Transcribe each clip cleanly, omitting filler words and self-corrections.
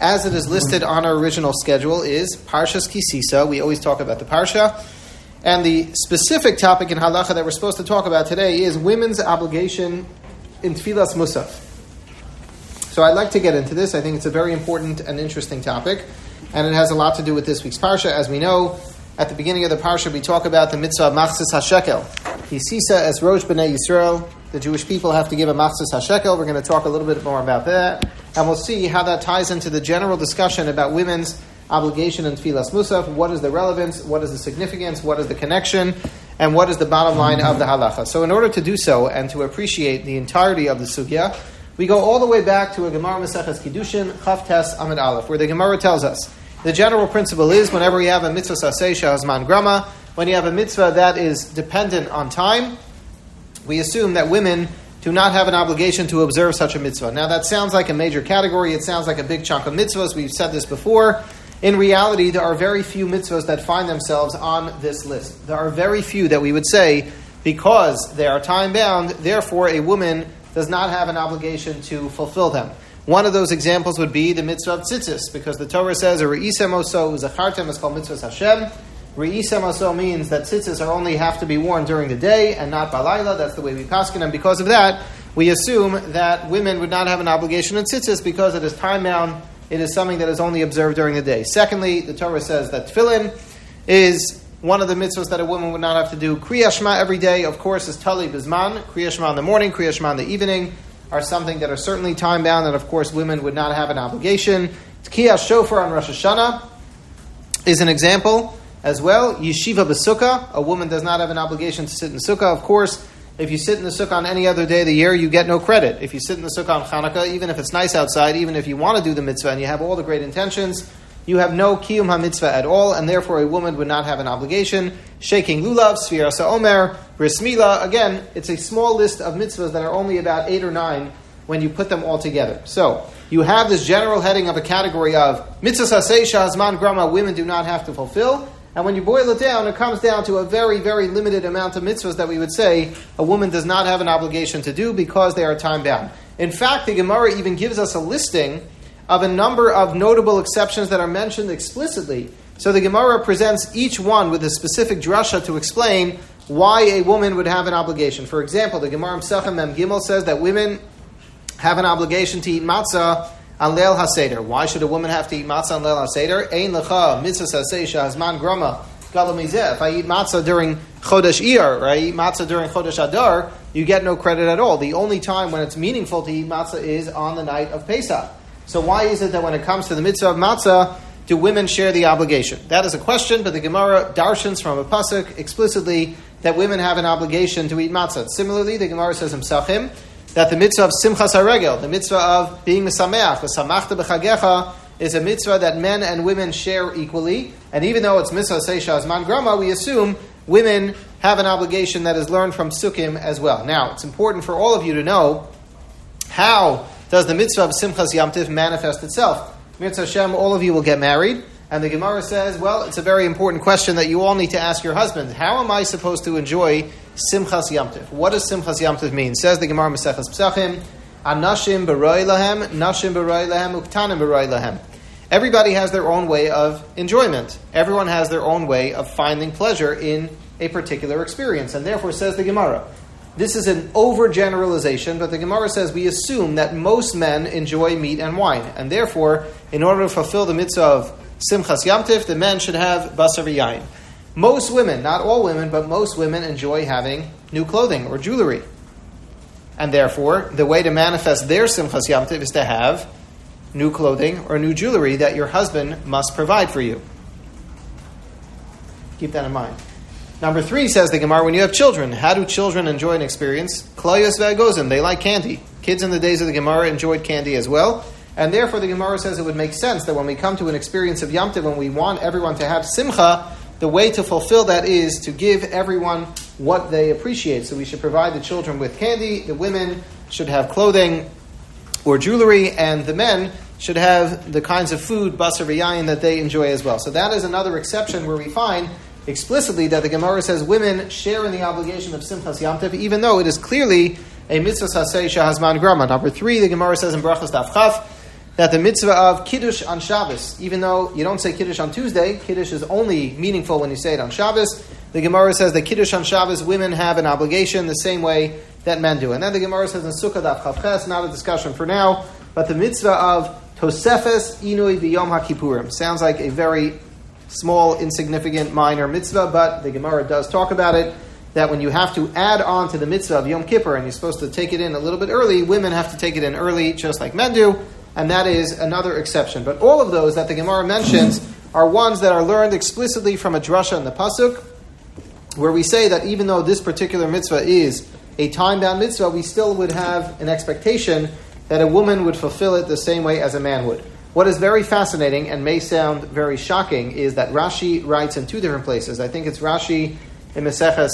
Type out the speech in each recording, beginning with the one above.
as it is listed on our original schedule, is Parshas Kisisa. We always talk about the Parsha. And the specific topic in Halacha that we're supposed to talk about today is women's obligation in Tfilas Musaf. So I'd like to get into this. I think it's a very important and interesting topic, and it has a lot to do with this week's Parsha. As we know, at the beginning of the Parsha, we talk about the mitzvah of Machzis HaShekel. Kisisa es Rosh B'nai Yisrael. The Jewish people have to give a Machzis HaShekel. We're going to talk a little bit more about that, and we'll see how that ties into the general discussion about women's obligation in Tfilas Musaf. What is the relevance? What is the significance? What is the connection? And what is the bottom line of the halacha? So in order to do so and to appreciate the entirety of the sugya, we go all the way back to a Gemara Maseches Kiddushin, Chaf Tes Amud Aleph, where the Gemara tells us the general principle is whenever you have a mitzvah saseh shehazman grama, when you have a mitzvah that is dependent on time, we assume that women do not have an obligation to observe such a mitzvah. Now that sounds like a major category. It sounds like a big chunk of mitzvahs. We've said this before. In reality, there are very few mitzvahs that find themselves on this list. There are very few that we would say, because they are time-bound, therefore a woman does not have an obligation to fulfill them. One of those examples would be the mitzvah of tzitzis, because the Torah says, Re'isem oso uzachartem is called mitzvah Hashem. Re'isem oso means that tzitzis are only have to be worn during the day and not balayla. That's the way we paskin, and because of that, we assume that women would not have an obligation in tzitzis because it is time-bound. It is something that is only observed during the day. Secondly, the Torah says that tefillin is one of the mitzvahs that a woman would not have to do. Kriyas Shema every day, of course, is Tali Bizman. Kriyas Shema in the morning, Kriyas Shema in the evening are something that are certainly time-bound, and of course women would not have an obligation. Tkiyas Shofar on Rosh Hashanah is an example as well. Yeshiva B'Sukkah, a woman does not have an obligation to sit in Sukkah. Of course, if you sit in the Sukkah on any other day of the year, you get no credit. If you sit in the Sukkah on Chanukah, even if it's nice outside, even if you want to do the mitzvah and you have all the great intentions, you have no kiyum ha-mitzvah at all, and therefore a woman would not have an obligation. Shaking lulav, Sfira Sa'omer, Bris Milah, again, it's a small list of mitzvahs that are only about 8 or 9 when you put them all together. So, you have this general heading of a category of mitzvahs hasei shahazman grama, women do not have to fulfill, and when you boil it down, it comes down to a very, very limited amount of mitzvahs that we would say a woman does not have an obligation to do because they are time-bound. In fact, the Gemara even gives us a listing of a number of notable exceptions that are mentioned explicitly. So the Gemara presents each one with a specific drasha to explain why a woman would have an obligation. For example, the Gemara Mesachim Mem Gimel says that women have an obligation to eat matzah on Leil HaSeder. Why should a woman have to eat matzah on Leil HaSeder? Ein lecha mitzvah saseh shehazman grama gadol mizeh. If I eat matzah during Chodesh Iyar, or I eat matzah during Chodesh Adar, you get no credit at all. The only time when it's meaningful to eat matzah is on the night of Pesach. So why is it that when it comes to the mitzvah of matzah, do women share the obligation? That is a question, but the Gemara darshans from a pasuk explicitly that women have an obligation to eat matzah. Similarly, the Gemara says in Psachim that the mitzvah of simchas haregel, the mitzvah of being mesameach, v'samachta b'chagecha, is a mitzvah that men and women share equally. And even though it's mitzvah seisha azman grama, we assume women have an obligation that is learned from sukkim as well. Now, it's important for all of you to know how does the mitzvah of Simchas Yom Tov manifest itself. Mitzvah Hashem, all of you will get married. And the Gemara says, well, it's a very important question that you all need to ask your husband. How am I supposed to enjoy Simchas Yom Tov? What does Simchas Yom Tov mean? Says the Gemara Maseches Psachim, Anashim b'roi lahem, Nashim b'roi lahem, Uktanim b'roi lahem. Everybody has their own way of enjoyment. Everyone has their own way of finding pleasure in a particular experience. And therefore, says the Gemara, this is an overgeneralization, but the Gemara says we assume that most men enjoy meat and wine. And therefore, in order to fulfill the mitzvah of Simchas Yom Tov, the men should have basar v'yayin. Most women, not all women, but most women enjoy having new clothing or jewelry. And therefore, the way to manifest their Simchas Yom Tov is to have new clothing or new jewelry that your husband must provide for you. Keep that in mind. Number 3, says the Gemara, when you have children, how do children enjoy an experience? Klayos v'agozim, they like candy. Kids in the days of the Gemara enjoyed candy as well. And therefore the Gemara says it would make sense that when we come to an experience of Yom Tov, when we want everyone to have simcha, the way to fulfill that is to give everyone what they appreciate. So we should provide the children with candy, the women should have clothing or jewelry, and the men should have the kinds of food, basar v'yayin, that they enjoy as well. So that is another exception where we find explicitly that the Gemara says women share in the obligation of Simchas Yom Tov, even though it is clearly a mitzvah saseh shehazman grama. Number 3, the Gemara says in Brachos Daf Chaf, that the mitzvah of Kiddush on Shabbos, even though you don't say Kiddush on Tuesday, Kiddush is only meaningful when you say it on Shabbos. The Gemara says that Kiddush on Shabbos, women have an obligation the same way that men do. And then the Gemara says in Sukkah Daf Chavches, not a discussion for now, but the mitzvah of Tosefes Inui B'Yom HaKippurim. Sounds like a very small, insignificant, minor mitzvah, but the Gemara does talk about it, that when you have to add on to the mitzvah of Yom Kippur and you're supposed to take it in a little bit early, women have to take it in early just like men do, and that is another exception. But all of those that the Gemara mentions are ones that are learned explicitly from a drasha in the Pasuk, where we say that even though this particular mitzvah is a time-bound mitzvah, we still would have an expectation that a woman would fulfill it the same way as a man would. What is very fascinating and may sound very shocking is that Rashi writes in two different places. I think it's Rashi in Maseches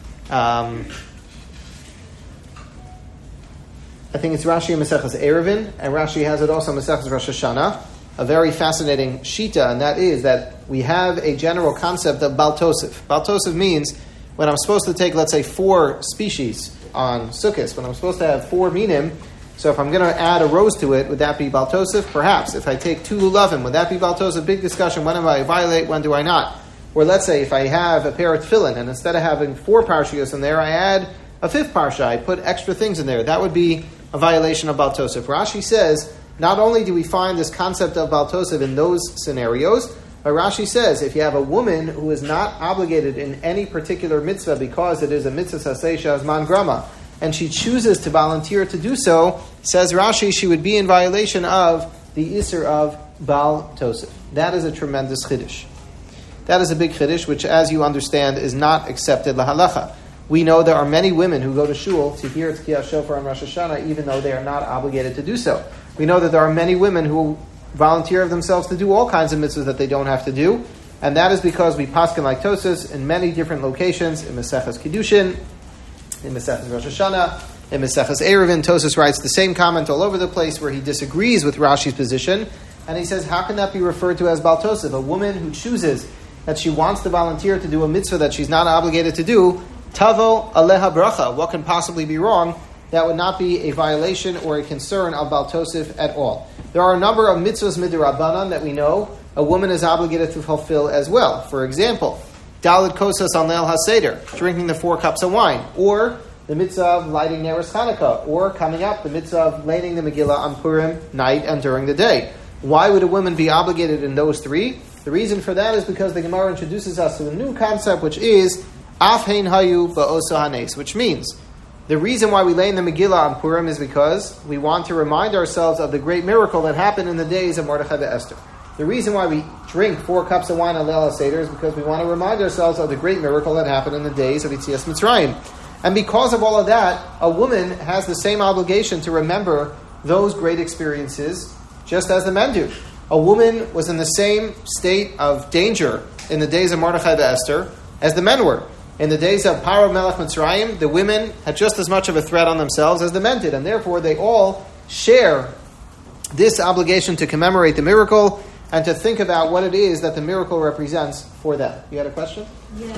Eruvin, and Rashi has it also in Maseches Rosh Hashanah, a very fascinating shita, and that is that we have a general concept of Bal Tosef. Bal Tosef means when I'm supposed to take, let's say, 4 species on Sukkot, when I'm supposed to have 4 minim, so if I'm going to add a rose to it, would that be Bal Tosef? Perhaps. If I take 2 lulavim, would that be Bal Tosef? Big discussion. When do I violate? When do I not? Or let's say if I have a pair of tefillin, and instead of having 4 parshios in there, I add a 5th parsha, I put extra things in there. That would be a violation of Bal Tosef. Rashi says, not only do we find this concept of Bal Tosef in those scenarios, but Rashi says, if you have a woman who is not obligated in any particular mitzvah because it is a mitzvah saseh shazman grama, and she chooses to volunteer to do so, says Rashi, she would be in violation of the Isser of Bal Tosef. That is a tremendous chiddush. That is a big chiddush, which, as you understand, is not accepted lahalacha. We know there are many women who go to shul to hear Tkiyah Shofar on Rosh Hashanah, even though they are not obligated to do so. We know that there are many women who volunteer of themselves to do all kinds of mitzvahs that they don't have to do, and that is because we paskin like Tosas in many different locations, in Maseches Kiddushin, in Maseches Rosh Hashanah, in Maseches Eruvin. Tosas writes the same comment all over the place where he disagrees with Rashi's position, and he says, how can that be referred to as Bal Tosef? A woman who chooses that she wants to volunteer to do a mitzvah that she's not obligated to do, Tavo Aleha Bracha. What can possibly be wrong? That would not be a violation or a concern of Bal Tosef at all. There are a number of mitzvahs midrabanan that we know a woman is obligated to fulfill as well. For example, Daled Kosas on Leil HaSeder, drinking the 4 cups of wine, or the mitzvah of lighting Neres Chanukah, or coming up, the mitzvah of laying the Megillah on Purim night and during the day. Why would a woman be obligated in those 3? The reason for that is because the Gemara introduces us to a new concept, which is Af Hein Hayu Ba'osa Hanes, which means the reason why we lay in the Megillah on Purim is because we want to remind ourselves of the great miracle that happened in the days of Mordechai and Esther. The reason why we drink 4 cups of wine on Leil HaSeder is because we want to remind ourselves of the great miracle that happened in the days of Yetzias Mitzrayim. And because of all of that, a woman has the same obligation to remember those great experiences just as the men do. A woman was in the same state of danger in the days of Mordechai and Esther as the men were. In the days of Paro Melech Mitzrayim, the women had just as much of a threat on themselves as the men did, and therefore they all share this obligation to commemorate the miracle and to think about what it is that the miracle represents for them. You had a question? Yeah,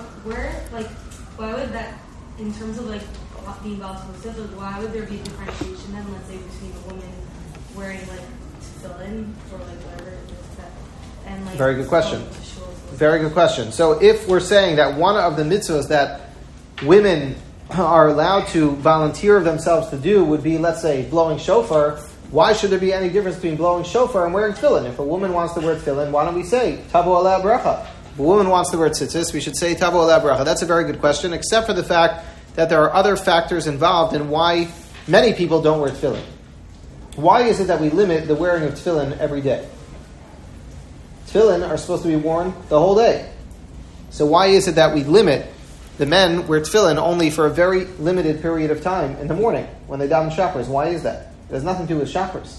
why would that, in terms of being Bal Tosef, why would there be a differentiation then, let's say, between a woman wearing tefillin or whatever it is that, and Very good question. Very good question. So if we're saying that one of the mitzvahs that women are allowed to volunteer of themselves to do would be, let's say, blowing shofar, why should there be any difference between blowing shofar and wearing tefillin? If a woman wants to wear tefillin, why don't we say Tavo Aleh Bracha? If a woman wants to wear tzitzis, we should say Tavo Aleh Bracha. That's a very good question, except for the fact that there are other factors involved in why many people don't wear tefillin. Why is it that we limit the wearing of tefillin every day? Tefillin are supposed to be worn the whole day. So why is it that we limit the men wear tefillin only for a very limited period of time in the morning when they daven shachris? Why is that? It has nothing to do with shachris.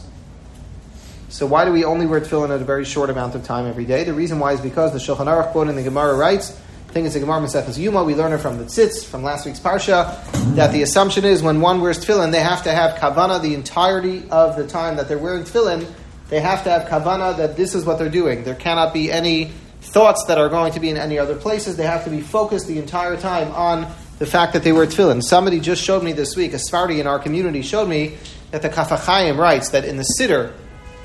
So why do we only wear tefillin at a very short amount of time every day? The reason why is because the Shulchan Aruch quote in the Gemara writes, I think it's the Gemara Maseches Yuma, we learn it from the Tzitz, from last week's Parsha, that the assumption is when one wears tefillin, they have to have kavanah the entirety of the time that they're wearing tefillin. They have to have kavanah that this is what they're doing. There cannot be any thoughts that are going to be in any other places. They have to be focused the entire time on the fact that they wear tefillin. Somebody just showed me this week, a Sephardi in our community showed me that the Kaf HaChaim writes that in the Siddur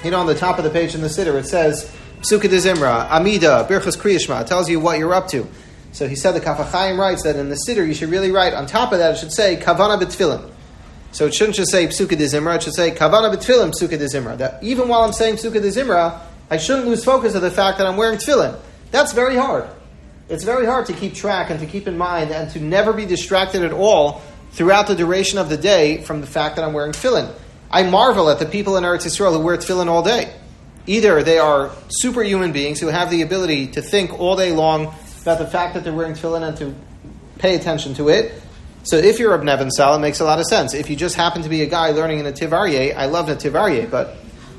on the top of the page in the Siddur, it says, Psuka de Zimra, Amida, Birchas Kriyashma. It tells you what you're up to. So he said, the Kaf HaChaim writes that in the Siddur, you should really write, on top of that, it should say, Kavana b'tfilin. So it shouldn't just say Psuka de Zimra, it should say, Kavana b'tfilin Psuka de Zimra. That even while I'm saying Psuka de Zimra, I shouldn't lose focus of the fact that I'm wearing tefillin. That's very hard. It's very hard to keep track and to keep in mind and to never be distracted at all throughout the duration of the day from the fact that I'm wearing tefillin. I marvel at the people in Eretz Yisrael who wear tefillin all day. Either they are superhuman beings who have the ability to think all day long about the fact that they're wearing tefillin and to pay attention to it. So if you're a Bnei Bensal, it makes a lot of sense. If you just happen to be a guy learning in a Tivarye, I love the Tivarye, but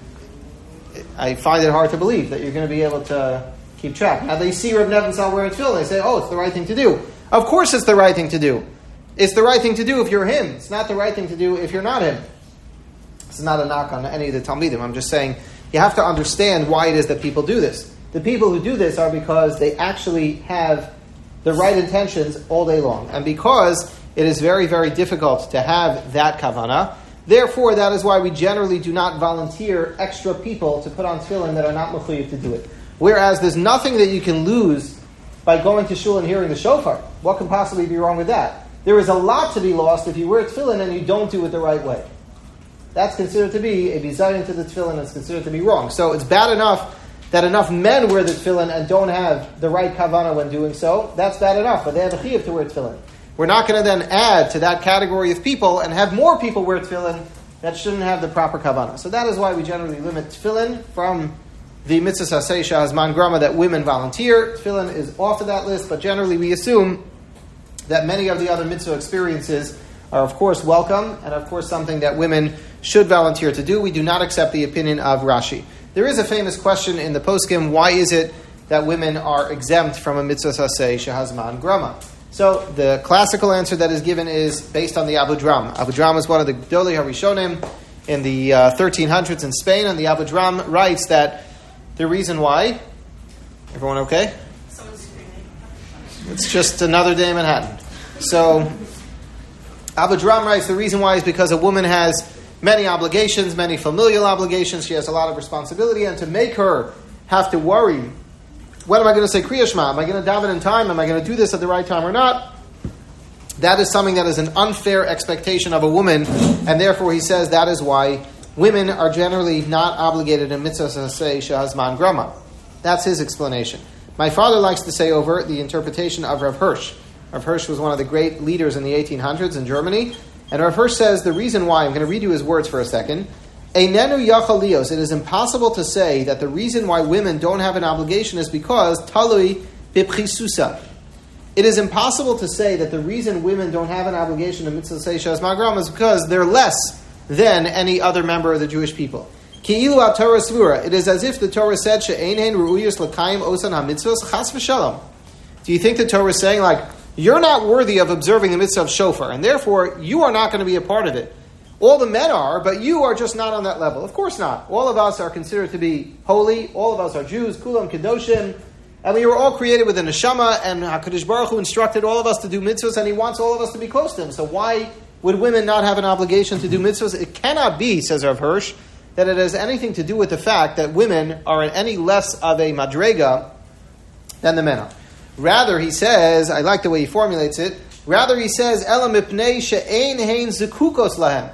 I find it hard to believe that you're going to be able to keep track. Now they see Reb Bensal wearing tefillin, they say, oh, it's the right thing to do. Of course it's the right thing to do. It's the right thing to do if you're him. It's not the right thing to do if you're not him. This is not a knock on any of the Talmidim. I'm just saying you have to understand why it is that people do this. The people who do this are because they actually have the right intentions all day long. And because it is very, very difficult to have that kavanah, therefore that is why we generally do not volunteer extra people to put on tefillin that are not mechuyev to do it. Whereas there's nothing that you can lose by going to shul and hearing the shofar. What can possibly be wrong with that? There is a lot to be lost if you wear tefillin and you don't do it the right way. That's considered to be a bizayon to the tefillin, and it's considered to be wrong. So it's bad enough that enough men wear the tefillin and don't have the right kavanah when doing so. That's bad enough, but they have a chiyuv to wear tefillin. We're not going to then add to that category of people and have more people wear tefillin that shouldn't have the proper kavanah. So that is why we generally limit tefillin from the mitzvah saseh shahazman grama that women volunteer. Tefillin is off of that list, but generally we assume that many of the other mitzvah experiences are of course welcome and of course something that women should volunteer to do. We do not accept the opinion of Rashi. There is a famous question in the poskim, why is it that women are exempt from a mitzvah saseh shehazman grama? So the classical answer that is given is based on the Abu Dram. Abu Dram is one of the Gdolei Harishonim in the 1300s in Spain, and the Abu Dram writes that the reason why... Everyone okay? Someone's screaming. It's just another day in Manhattan. So Abu Dram writes the reason why is because a woman has many obligations, many familial obligations. She has a lot of responsibility, and to make her have to worry, when am I going to say Kriya Shema? Am I going to daven in time? Am I going to do this at the right time or not? That is something that is an unfair expectation of a woman, and therefore he says that is why women are generally not obligated in mitzvah saseh shehazman grama. That's his explanation. My father likes to say over the interpretation of Rav Hirsch. Rav Hirsch was one of the great leaders in the 1800s in Germany, and Rav Hirsch says the reason why, I'm going to read you his words for a second, Einenu yachal lios, it is impossible to say that the reason why women don't have an obligation is because talui bipchisusa. It is impossible to say that the reason women don't have an obligation to mitzvah saseh shehazman grama is because they're less than any other member of the Jewish people. Ki'ilu ha-Torah svura, it is as if the Torah said she'ein hein ru'uyos l'kayim osan ha-mitzvos chas v'shalom. Do you think the Torah is saying like, you're not worthy of observing the mitzvah of shofar, and therefore you are not going to be a part of it? All the men are, but you are just not on that level. Of course not. All of us are considered to be holy. All of us are Jews, kulam kedoshim, and we were all created with a neshama, and HaKadosh Baruch Hu instructed all of us to do mitzvahs, and He wants all of us to be close to Him. So why would women not have an obligation to do mitzvahs? It cannot be, says Rav Hirsch, that it has anything to do with the fact that women are in any less of a madrega than the men are. Rather, he says, I like the way he formulates it, rather he says, Ela mipnei she'ein hein zekukos lahem.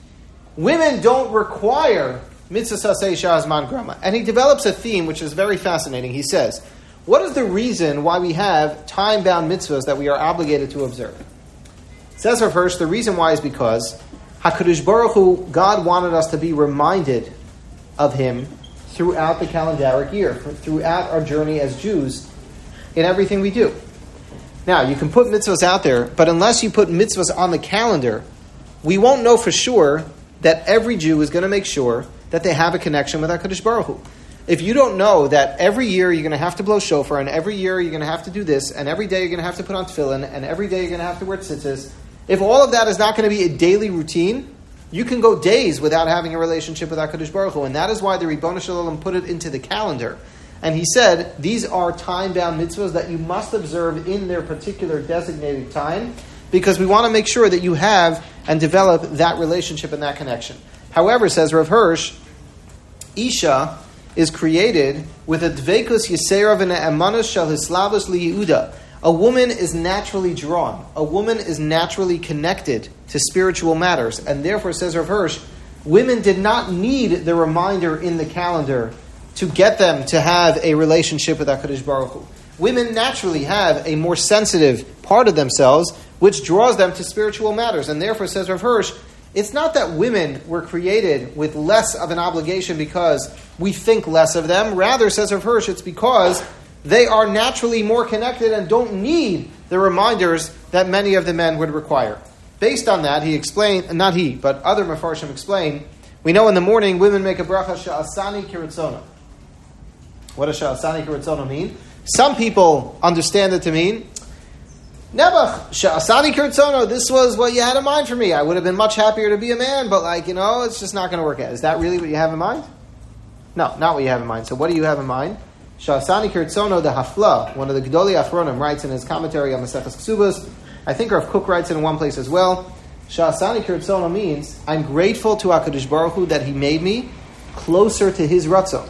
Women don't require mitzvah saseh shehazman grama. And he develops a theme which is very fascinating. He says, what is the reason why we have time-bound mitzvahs that we are obligated to observe? Says Rav Hirsch, the reason why is because HaKadosh Baruch Hu, God wanted us to be reminded of Him throughout the calendaric year, throughout our journey as Jews, in everything we do. Now, you can put mitzvahs out there, but unless you put mitzvahs on the calendar, we won't know for sure that every Jew is going to make sure that they have a connection with HaKadosh Baruch Hu. If you don't know that every year you're going to have to blow shofar, and every year you're going to have to do this, and every day you're going to have to put on tefillin, and every day you're going to have to wear tzitzis, if all of that is not going to be a daily routine, you can go days without having a relationship with HaKadosh Baruch Hu, and that is why the Ribbono Shel Olam put it into the calendar. And he said, these are time-bound mitzvahs that you must observe in their particular designated time, because we want to make sure that you have and develop that relationship and that connection. However, says Rav Hirsch, Isha is created with a dveikus yisera v'ne'emanus shel hislavus liYehuda. A woman is naturally drawn. A woman is naturally connected to spiritual matters. And therefore, says Rav Hirsch, women did not need the reminder in the calendar to get them to have a relationship with HaKadosh Baruch Hu. Women naturally have a more sensitive part of themselves which draws them to spiritual matters. And therefore, says Rav Hirsch, it's not that women were created with less of an obligation because we think less of them. Rather, says Rav Hirsch, it's because they are naturally more connected and don't need the reminders that many of the men would require. Based on that, he explained, not he, but other Mefarshim explain, we know in the morning women make a bracha sha'asani kiritzona. What does sha'asani kiritzona mean? Some people understand it to mean, Nebuch, sha'asani kiritzona, this was what you had in mind for me. I would have been much happier to be a man, but it's just not going to work out. Is that really what you have in mind? No, not what you have in mind. So what do you have in mind? Sha'asani Kirtzono the Hafla, one of the Gedolei Achronim, writes in his commentary on Maseches Ksubos. I think Rav Kook writes it in one place as well. Sha'asani Kirtzono means, I'm grateful to HaKadosh Baruch Hu that He made me closer to His Ratzon.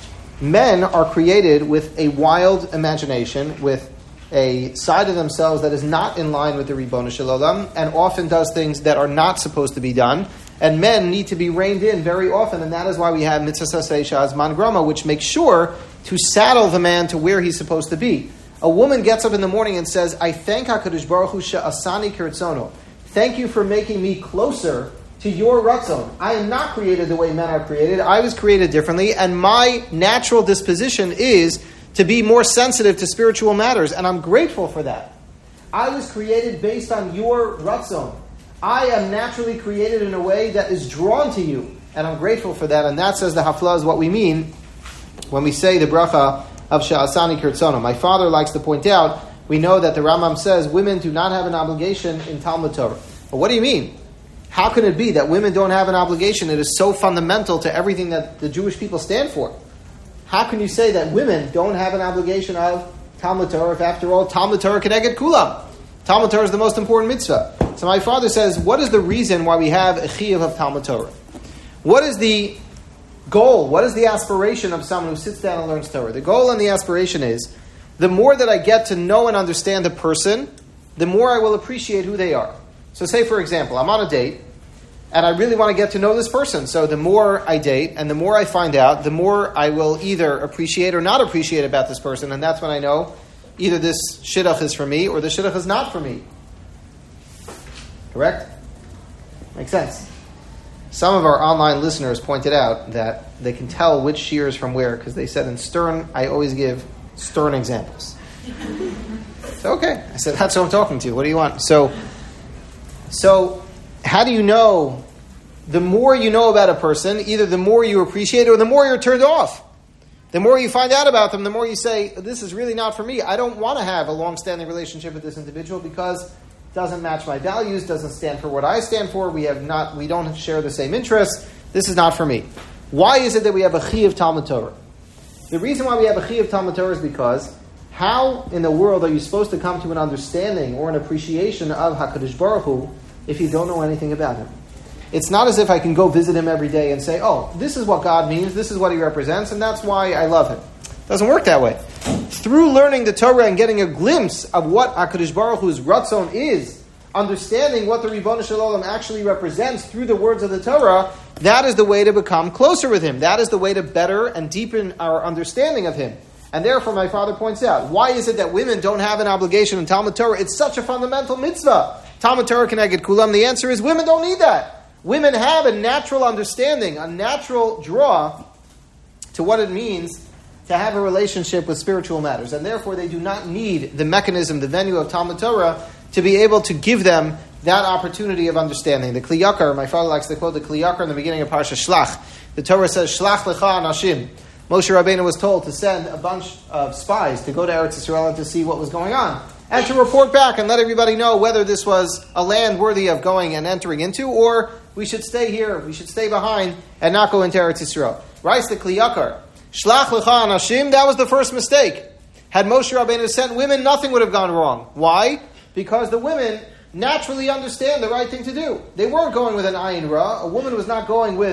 Men are created with a wild imagination, with a side of themselves that is not in line with the Ribono Shel Olam, and often does things that are not supposed to be done. And men need to be reined in very often, and that is why we have Mitzvah Sasei Shaz Man Grama, which makes sure to saddle the man to where he's supposed to be. A woman gets up in the morning and says, I thank HaKadosh Baruch Hu she'asani kiritzono. Thank you for making me closer to your Ratzon. I am not created the way men are created. I was created differently, and my natural disposition is to be more sensitive to spiritual matters, and I'm grateful for that. I was created based on your Ratzon. I am naturally created in a way that is drawn to you, and I'm grateful for that, and that, says the Hafla, is what we mean when we say the bracha of Sha'asani Kirtzono. My father likes to point out, we know that the Rambam says women do not have an obligation in Talmud Torah. But what do you mean? How can it be that women don't have an obligation? It is so fundamental to everything that the Jewish people stand for. How can you say that women don't have an obligation of Talmud Torah if, after all, Talmud Torah Keneged Kulam? Talmud Torah is the most important mitzvah. So my father says, what is the reason why we have a chiyuv of Talmud Torah? What is the goal? What is the aspiration of someone who sits down and learns Torah? The goal and the aspiration is, the more that I get to know and understand a person, the more I will appreciate who they are. So say, for example, I'm on a date, and I really want to get to know this person. So the more I date, and the more I find out, the more I will either appreciate or not appreciate about this person, and that's when I know either this shidduch is for me, or the shidduch is not for me. Correct? Makes sense. Some of our online listeners pointed out that they can tell which shiur is from where, because they said in Stern, I always give Stern examples. So, okay. I said, that's who I'm talking to. What do you want? So how do you know? The more you know about a person, either the more you appreciate it or the more you're turned off. The more you find out about them, the more you say, this is really not for me. I don't want to have a long-standing relationship with this individual because it doesn't match my values, doesn't stand for what I stand for, we don't share the same interests, this is not for me. Why is it that we have a chiyuv Talmud Torah? The reason why we have a chiyuv Talmud Torah is because how in the world are you supposed to come to an understanding or an appreciation of HaKadosh Baruch Hu if you don't know anything about him? It's not as if I can go visit him every day and say, oh, this is what God means, this is what he represents, and that's why I love him. It doesn't work that way. Through learning the Torah and getting a glimpse of what HaKadosh Baruch Hu's Ratzon is, understanding what the Ribono Shel Olam actually represents through the words of the Torah, that is the way to become closer with him. That is the way to better and deepen our understanding of him. And therefore, my father points out, why is it that women don't have an obligation in Talmud Torah? It's such a fundamental mitzvah. Talmud Torah Keneged Kulam. The answer is women don't need that. Women have a natural understanding, a natural draw to what it means to have a relationship with spiritual matters. And therefore, they do not need the mechanism, the venue of Talmud Torah to be able to give them that opportunity of understanding. The Kli Yakar, my father likes to quote the Kli Yakar in the beginning of Parsha Shlach. The Torah says, Shlach lecha anashim. Moshe Rabbeinu was told to send a bunch of spies to go to Eretz Yisrael and to see what was going on, and to report back and let everybody know whether this was a land worthy of going and entering into, or we should stay here, we should stay behind and not go into Eretz Yisrael. Writes the Kli Yakar, Shlach lecha anashim, that was the first mistake. Had Moshe Rabbeinu sent women, nothing would have gone wrong. Why? Because the women naturally understand the right thing to do. They weren't going with an ayin ra. A woman was not going with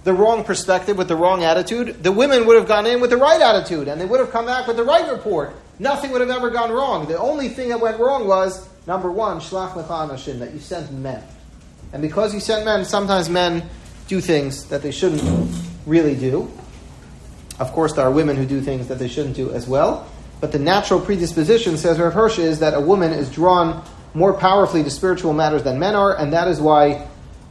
the wrong perspective, with the wrong attitude, the women would have gone in with the right attitude, and they would have come back with the right report. Nothing would have ever gone wrong. The only thing that went wrong was, number one, shlach lecha anashim, that you sent men. And because you sent men, sometimes men do things that they shouldn't really do. Of course, there are women who do things that they shouldn't do as well. But the natural predisposition, says Rav Hirsch, is that a woman is drawn more powerfully to spiritual matters than men are, and that is why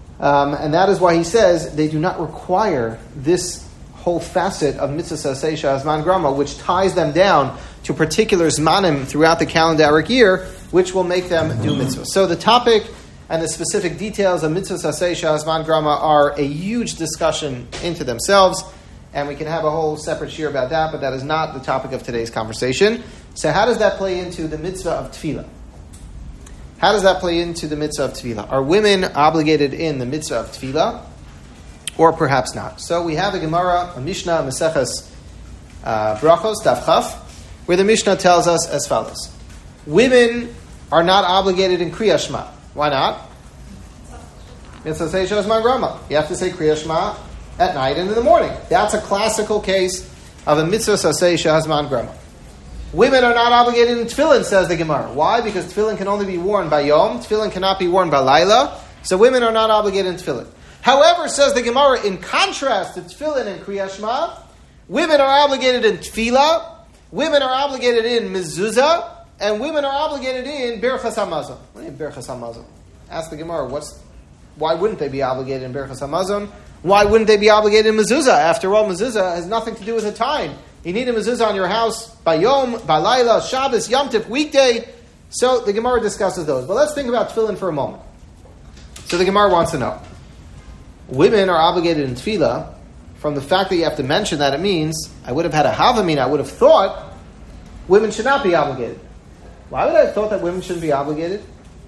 he says they do not require this whole facet of mitzvah saseh shahazman grama, which ties them down to particular zmanim throughout the calendaric year, which will make them do mitzvah. So the topic and the specific details of mitzvah saseh shahazman grama are a huge discussion into themselves, and we can have a whole separate shir about that, but that is not the topic of today's conversation. So how does that play into the mitzvah of tefillah? How does that play into the mitzvah of tefillah? Are women obligated in the mitzvah of tefillah, or perhaps not? So we have a Gemara, a Mishnah, Maseches Brachos, Daf Chaf, where the Mishnah tells us as follows. Women are not obligated in Kriya Shema. Why not? Mitzvah Saseh Shahazman Grama. You have to say Kriya Shema at night and in the morning. That's a classical case of a mitzvah saseh shahazman grama. Women are not obligated in tefillin, says the Gemara. Why? Because tefillin can only be worn by yom. Tefillin cannot be worn by laila. So women are not obligated in tefillin. However, says the Gemara, in contrast to tefillin and Kriya Shema, women are obligated in tefillah, women are obligated in mezuzah, and women are obligated in berachas hamazon. What do you mean berachas hamazon? Ask the Gemara, why wouldn't they be obligated in berachas hamazon? Why wouldn't they be obligated in mezuzah? After all, mezuzah has nothing to do with the time. You need a mezuzah on your house by Yom, by Laila, Shabbos, Yom Tov, weekday. So the Gemara discusses those. But let's think about tefillin for a moment. So the Gemara wants to know. Women are obligated in tefillah. From the fact that you have to mention that, it means, I would have had a havamina, I would have thought women should not be obligated. Why would I have thought that women shouldn't be obligated?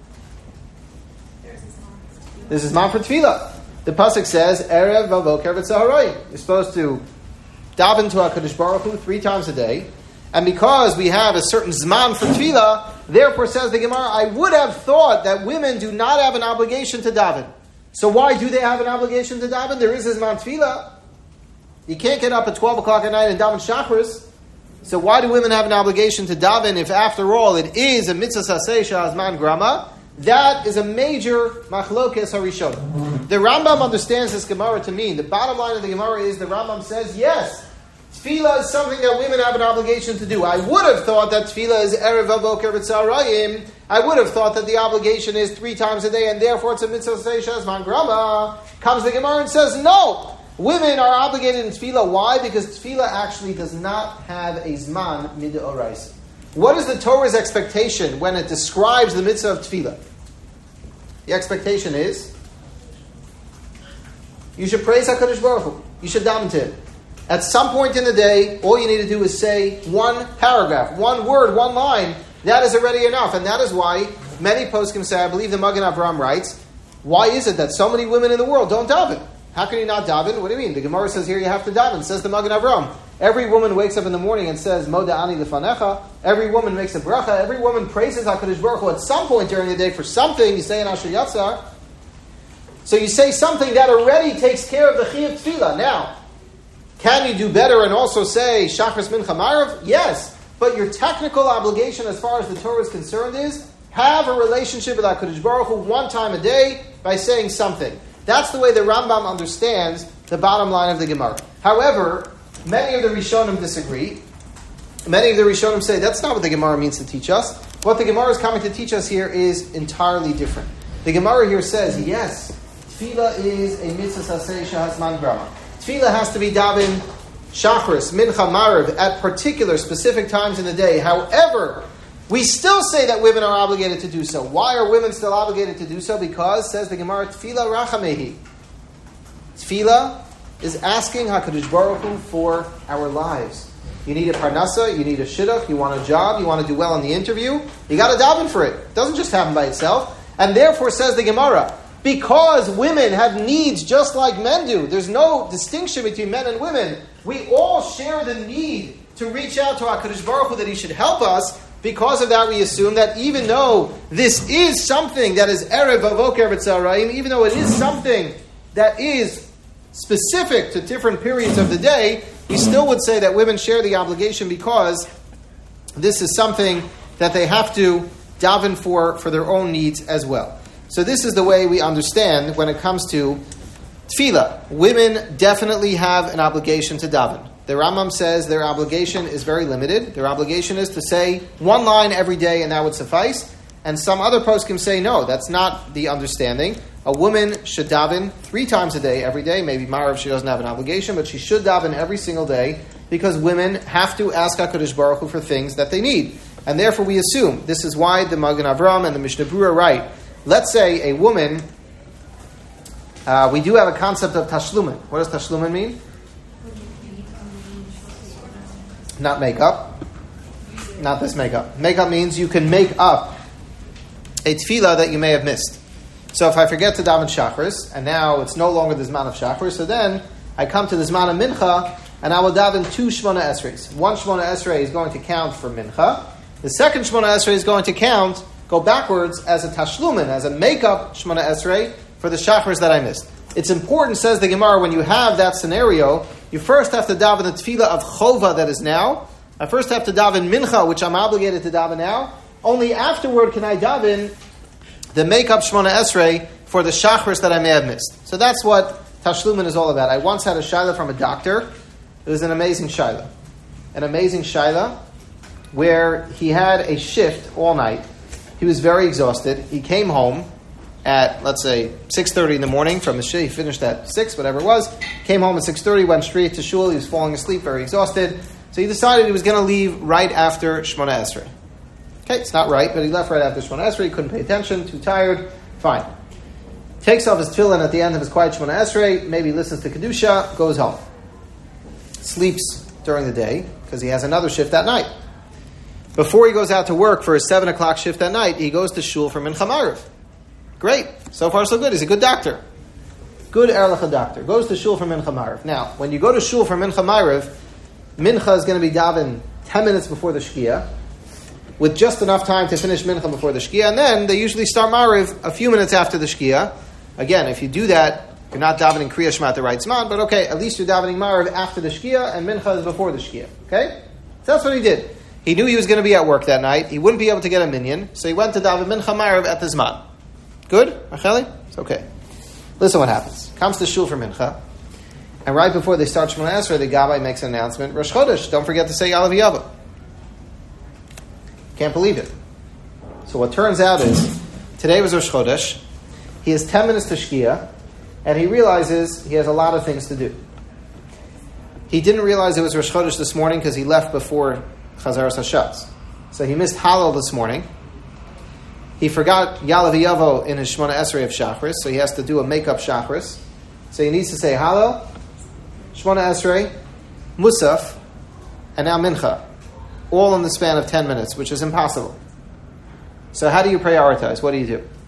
This is man for tefillah. The pasuk says, Erev v'voker v'tzaharayim. You're supposed to daven to HaKadosh Baruch Hu 3 times a day. And because we have a certain zman for tefillah, therefore, says the Gemara, I would have thought that women do not have an obligation to daven. So why do they have an obligation to daven? There is a zman tefillah. You can't get up at 12 o'clock at night and daven shachris. So why do women have an obligation to daven if, after all, it is a mitzvah saseh shahazman grama? That is a major machlokes harishon. The Rambam understands this Gemara to mean, the bottom line of the Gemara is, the Rambam says, yes, tefillah is something that women have an obligation to do. I would have thought that tefillah is erev v'boker v'tzarayim. I would have thought that the obligation is 3 times a day, and therefore it's a mitzvah shahazman grama. Comes the Gemara and says, no, women are obligated in tefillah. Why? Because tefillah actually does not have a zman midoraisa. What is the Torah's expectation when it describes the mitzvah of tefillah? The expectation is you should praise HaKadosh Baruch Hu. You should daven to Him. At some point in the day, all you need to do is say one paragraph, one word, one line. That is already enough. And that is why many poskim say, I believe the Magen Avraham writes, why is it that so many women in the world don't daven? How can you not daven? What do you mean? The Gemara says here you have to daven. Says the Magen Avraham. Every woman wakes up in the morning and says, Moda ani lefanecha. Every woman makes a bracha. Every woman praises HaKadosh Baruch Hu at some point during the day for something. You say in Asher Yatzar. So you say something that already takes care of the chiyuv tefillah. Now, can you do better and also say Shachris Mincha Marav? Yes. But your technical obligation as far as the Torah is concerned is have a relationship with HaKadosh Baruch Hu 1 time a day by saying something. That's the way the Rambam understands the bottom line of the Gemara. However, many of the Rishonim disagree. Many of the Rishonim say that's not what the Gemara means to teach us. What the Gemara is coming to teach us here is entirely different. The Gemara here says, yes, tefillah is a mitzvah saseh shahazman grama. Tefillah has to be daven shachris, mincha, marav at particular specific times in the day. However, we still say that women are obligated to do so. Why are women still obligated to do so? Because, says the Gemara, tefillah rachamehi. Tefillah is asking HaKadosh Baruch Hu for our lives. You need a parnasa, you need a shidduch, you want a job, you want to do well in the interview, you got to daven for it. It doesn't just happen by itself. And therefore, says the Gemara, because women have needs just like men do, there's no distinction between men and women. We all share the need to reach out to HaKadosh Baruch Hu that He should help us. Because of that, we assume that even though this is something that is erev v'voker v'tzarayim, even though it is something that is specific to different periods of the day, we still would say that women share the obligation because this is something that they have to daven for their own needs as well. So this is the way we understand when it comes to tefillah. Women definitely have an obligation to daven. The Rambam says their obligation is very limited. Their obligation is to say one line every day and that would suffice. And some other poskim say, no, that's not the understanding. A woman should daven 3 times a day, every day. Maybe Marav, she doesn't have an obligation, but she should daven every single day because women have to ask HaKadosh Baruch Hu for things that they need. And therefore we assume, this is why the Magen Avram and the Mishnah Berurah write, let's say a woman, we do have a concept of tashlumin. What does tashlumin mean? Not makeup. Not this makeup. Makeup means you can make up a tefillah that you may have missed. So if I forget to daven shachris, and now it's no longer the zman of shachris, so then I come to the zman of mincha, and I will daven 2 shmona esreis. 1 shmona esrei is going to count for mincha. The second shmona esrei is going to go backwards as a tashlumin, as a make-up shmona esrei for the shachris that I missed. It's important, says the Gemara, when you have that scenario, you first have to daven the tefillah of chova that is now. I first have to daven mincha, which I'm obligated to daven now. Only afterward can I daven the make-up shmona esrei for the shachris that I may have missed. So that's what tashlumin is all about. I once had a shaila from a doctor. It was an amazing shaila. An amazing shaila where he had a shift all night. He was very exhausted. He came home at, let's say, 6:30 in the morning from his shift. He finished at 6, whatever it was. Came home at 6:30, went straight to shul. He was falling asleep, very exhausted. So he decided he was going to leave right after Shmona Esrei. Okay, it's not right, but he left right after Shmona Esrei. He couldn't pay attention, too tired. Fine. Takes off his tefillin at the end of his quiet Shmona Esrei, maybe listens to Kedusha, goes home. Sleeps during the day, because he has another shift that night. Before he goes out to work for his 7 o'clock shift that night, he goes to shul for Mincha Ma'ariv. Great. So far, so good. He's a good doctor. Good Erlicha doctor. Goes to shul for Mincha Ma'ariv. Now, when you go to shul for Mincha Ma'ariv, Mincha is going to be daven 10 minutes before the Shkia, with just enough time to finish Mincha before the Shkia, and then they usually start Ma'ariv a few minutes after the Shkia. Again, if you do that, you're not davening Kriya Shema at the right Zman, but okay, at least you're davening Ma'ariv after the Shkia, and Mincha is before the Shkia. Okay? So that's what he did. He knew he was going to be at work that night. He wouldn't be able to get a minyan, so he went to daven Mincha Ma'ariv at the Zman. Good? Acheli? It's okay. Listen what happens. Comes to shul for Mincha, and right before they start Shemona Esrei, the Gabbai makes an announcement, Rosh Chodesh, don't forget to say Yalav Yava. Can't believe it. So what turns out is, today was Rosh Chodesh, he has 10 minutes to Shkia, and he realizes he has a lot of things to do. He didn't realize it was Rosh Chodesh this morning because he left before Chazaras HaShatz. So he missed Hallel this morning. He forgot Yalav Yavo in his Shemona Esrei of Shachris, so he has to do a make-up Shachris. So he needs to say Hallel, Shemona Esrei, Musaf, and now Mincha, all in the span of 10 minutes, which is impossible. So how do you prioritize? What do you do?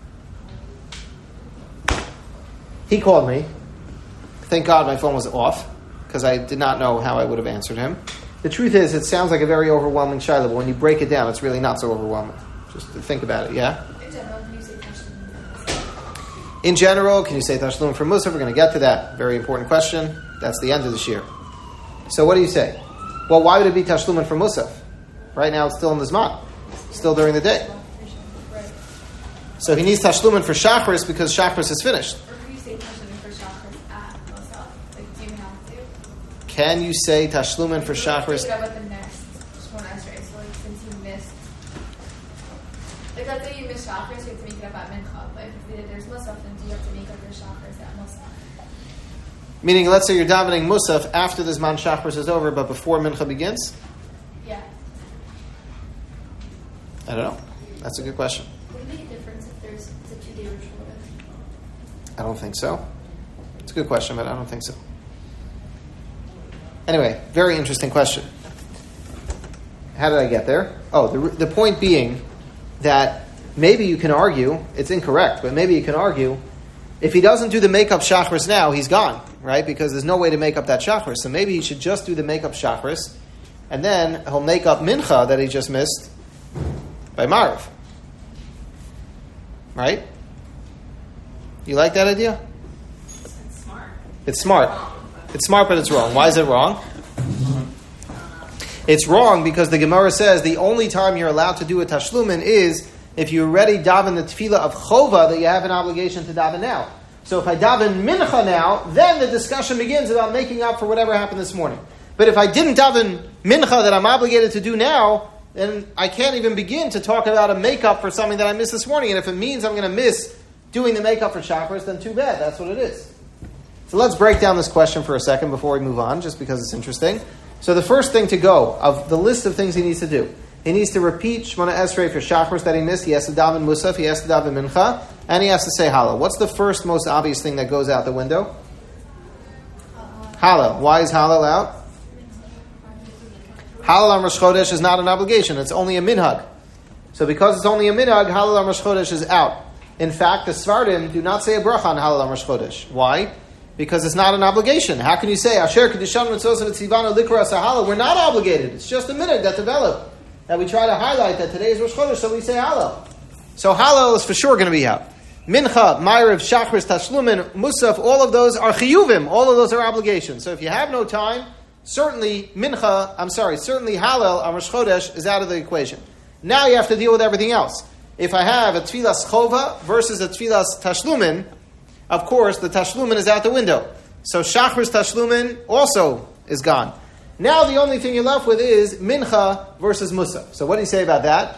He called me. Thank God my phone was off, because I did not know how I would have answered him. The truth is, it sounds like a very overwhelming shaila, but when you break it down, it's really not so overwhelming. Just to think about it, yeah? In general, can you say Tashlum? In general, can you say Tashlum for Musaf? We're going to get to that. Very important question. That's the end of the shir. So what do you say? Well, why would it be Tashlum for Musaf? Right now it's still in the Zman. Still during the day. Right. So he needs Tashlumin for Shachris because Shachris is finished. Or can you say Tashlum for Shachris at Musaf? Like, do you have to? Can you say Tashlumin for Shachris? Think about the next Shemona Esrei. So, like, since you missed... Like, let's say you missed Shachris, you have to make it up at Mincha. But if there's Musaf, then do you have to make up your Shachris at Musaf? Meaning, let's say you're davening Musaf after the Zman Shachris is over, but before Mincha begins? Yeah. I don't know. That's a good question. Would it make a difference if it's a 2-day Rosh Chodesh? I don't think so. It's a good question, but I don't think so. Anyway, very interesting question. How did I get there? Oh, the point being that maybe you can argue, it's incorrect, but maybe you can argue, if he doesn't do the make-up Shachris now, he's gone, right? Because there's no way to make up that Shachris. So maybe he should just do the make-up Shachris, and then he'll make up Mincha that he just missed by Ma'ariv. Right? You like that idea? That's smart. It's smart. It's smart, but it's wrong. Why is it wrong? It's wrong because the Gemara says the only time you're allowed to do a tashlumin is if you already daven the tefillah of chova that you have an obligation to daven now. So if I daven mincha now, then the discussion begins about making up for whatever happened this morning. But if I didn't daven mincha that I'm obligated to do now, then I can't even begin to talk about a makeup for something that I missed this morning. And if it means I'm going to miss doing the makeup for chakras, then too bad. That's what it is. So let's break down this question for a second before we move on, just because it's interesting. So the first thing to go, of the list of things he needs to do, he needs to repeat Shemona Esrei for chakras that he missed. He has to daven Musaf, he has to daven Mincha, and he has to say Hallel. What's the first most obvious thing that goes out the window? Hallel. Why is Hallel out? Hallel on Rosh Chodesh is not an obligation. It's only a minhag. So because it's only a minhag, Hallel on Rosh Chodesh is out. In fact, the Svardim do not say a bracha on Hallel on Rosh Chodesh. Why? Because it's not an obligation. How can you say, Asher Kedushan Mitzvos V'Tzivanu Likra Hallel? We're not obligated. It's just a minhag that developed. That we try to highlight that today is Rosh Chodesh, so we say Hallel. So Hallel is for sure going to be out. Mincha, Ma'ariv, Shachris, Tashlumin, Musaf, all of those are chiyuvim. All of those are obligations. So if you have no time, certainly Hallel on Rosh Chodesh is out of the equation. Now you have to deal with everything else. If I have a Tfilas Chova versus a Tfilas Tashlumin, of course, the Tashlumin is out the window. So Shachris Tashlumin also is gone. Now the only thing you're left with is Mincha versus Musaf. So what do you say about that?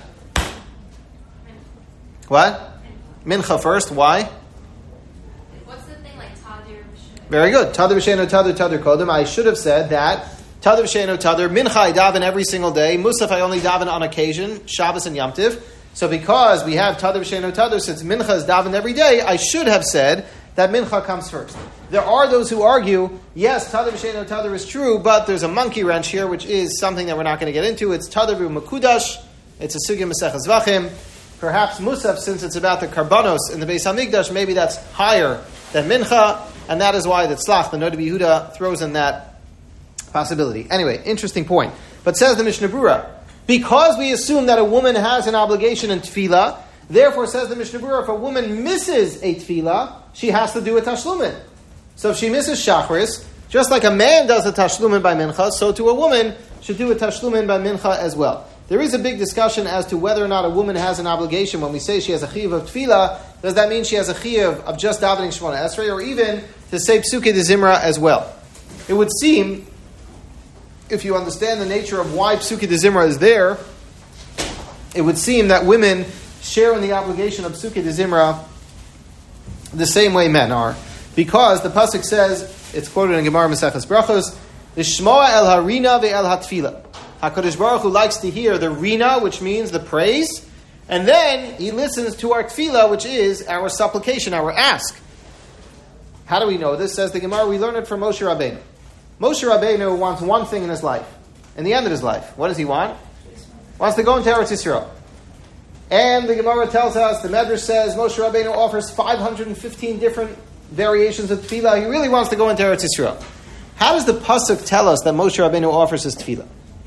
What? Mincha first. Why? What's the thing like Tadir? Very good. Tadir v'sheino tadir tadir kodem. I should have said that. Tadir v'sheino tadir. Mincha I daven every single day. Musaf I only daven on occasion. Shabbos and Yom Tiv. So because we have Tadir v'sheino tadir, since Mincha is daven every day, I should have said that Mincha comes first. There are those who argue, yes, Tadir v'sheino tadir is true, but there's a monkey wrench here, which is something that we're not going to get into. It's Tadir v'Makudash. It's a Sugya Maseches Zvachim. Perhaps Musaf, since it's about the Karbanos in the Beis HaMikdash, maybe that's higher than Mincha, and that is why the Tzlach, the Noda B'Yehuda, throws in that possibility. Anyway, interesting point. But says the Mishnah Berurah, because we assume that a woman has an obligation in Tefillah, therefore, says the Mishnah Berurah, if a woman misses a Tefillah, she has to do a Tashlumin. So if she misses Shachris, just like a man does a Tashlumin by Mincha, so to a woman should do a Tashlumin by Mincha as well. There is a big discussion as to whether or not a woman has an obligation. When we say she has a chiyuv of tefillah, does that mean she has a chiyuv of just davening Shemona Esrei, or even to say Psukei de Zimra as well? It would seem, if you understand the nature of why Psukei de Zimra is there, it would seem that women share in the obligation of Psukei de Zimra the same way men are. Because the pasuk says, it's quoted in Gemara Maseches Brachos, L'shmoa el harina ve'el hatfila. HaKadosh Baruch Hu likes to hear the rina, which means the praise, and then he listens to our tefillah, which is our supplication, our ask. How do we know this? Says the Gemara, we learn it from Moshe Rabbeinu. Moshe Rabbeinu wants one thing in his life, in the end of his life. What does he want? Wants to go into Eretz Yisrael. And the Gemara tells us, the Medrash says, Moshe Rabbeinu offers 515 different variations of tefillah. He really wants to go into Eretz Yisrael. How does the pasuk tell us that Moshe Rabbeinu offers his tefillah?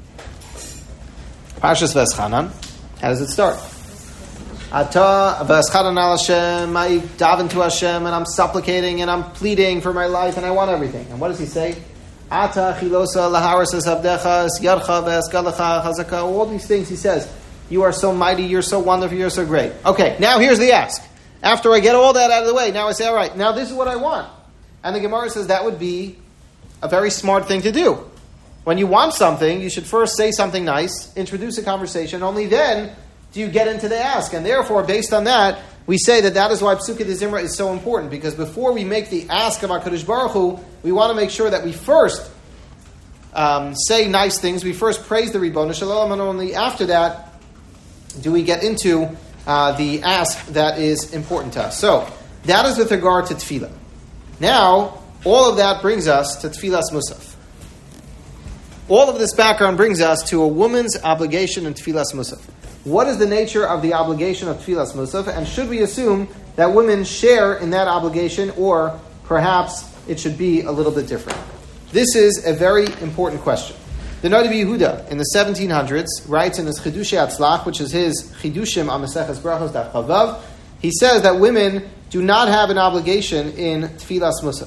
Parshas V'eschanan. How does it start? Ata V'eschanan al Hashem. I daven to Hashem and I'm supplicating and I'm pleading for my life and I want everything. And what does he say? Ata chilosa laharis abdecha yadcha v'eskalacha chazaka. All these things he says. You are so mighty. You're so wonderful. You're so great. Okay. Now here's the ask. After I get all that out of the way, now I say, all right. Now this is what I want. And the Gemara says that would be a very smart thing to do. When you want something, you should first say something nice, introduce a conversation, only then do you get into the ask. And therefore, based on that, we say that is why Psukei de Zimra is so important, because before we make the ask of HaKadosh Baruch Hu, we want to make sure that we first say nice things, we first praise the Ribono Shel Olam, and only after that do we get into the ask that is important to us. So, that is with regard to Tefillah. Now, all of that brings us to Tefillas Musaf. All of this background brings us to a woman's obligation in Tefillas Musaf. What is the nature of the obligation of Tefillas Musaf? And should we assume that women share in that obligation, or perhaps it should be a little bit different? This is a very important question. The Noda B'Yehuda in the 1700s writes in his Chidushei Atzlach, which is his Chidushim on Maseches Brachos Daf Chavav, he says that women do not have an obligation in Tefillas Musaf.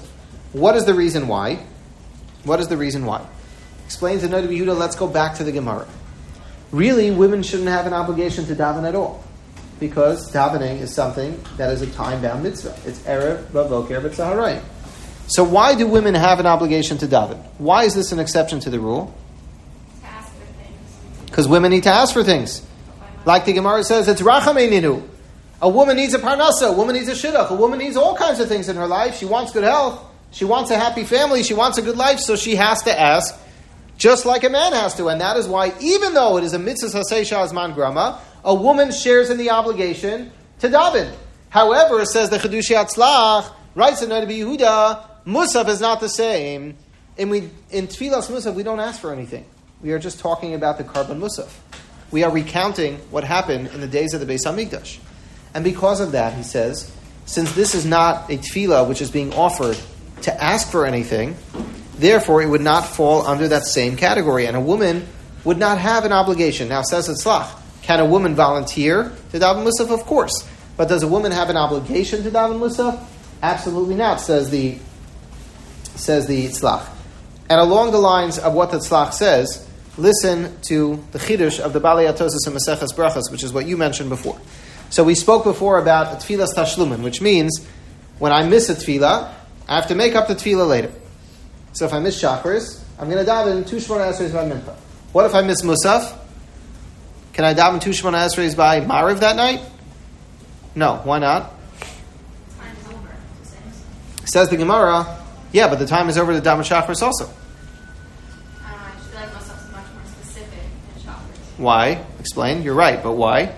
What is the reason why? What is the reason why? Explains the Noda B'Yehuda, let's go back to the Gemara. Really, women shouldn't have an obligation to daven at all, because davening is something that is a time-bound mitzvah. It's Erev, Bavoker, B'Tzaharayim. So why do women have an obligation to daven? Why is this an exception to the rule? To ask for things. Because women need to ask for things. Like the Gemara says, it's Rachameininu. A woman needs a parnasa, a woman needs a shidduch, a woman needs all kinds of things in her life. She wants good health, she wants a happy family, she wants a good life, so she has to ask, just like a man has to. And that is why, even though it is a mitzvah sasei azman grama, a woman shares in the obligation to daven. However, it says the Chedushi Atzlach, writes in Noda B'Yehuda, Musaf is not the same. In Tfilas Musaf, we don't ask for anything. We are just talking about the Karban Musaf. We are recounting what happened in the days of the Beis HaMikdash. And because of that, he says, since this is not a tefillah which is being offered to ask for anything, therefore it would not fall under that same category. And a woman would not have an obligation. Now, says Tzlach, can a woman volunteer to daven Musaf? Of course. But does a woman have an obligation to daven Musaf? Absolutely not, says the Tzlach. And along the lines of what the Tzlach says, listen to the Chidush of the Balei HaTosas and Maseches Brachos, which is what you mentioned before. So we spoke before about Tfilas Tashlumin, which means when I miss a Tfilah, I have to make up the Tfilah later. So if I miss Shacharis, I'm going to daven 2 Shemona Esreis by Mincha. What if I miss Musaf? Can I daven 2 Shemona Esreis by Mariv that night? No, why not? Time is over. Says the Gemara, yeah, but the time is over to daven Shacharis also. I just feel like Musaf is much more specific than Shacharis. Why? Explain. You're right, but why?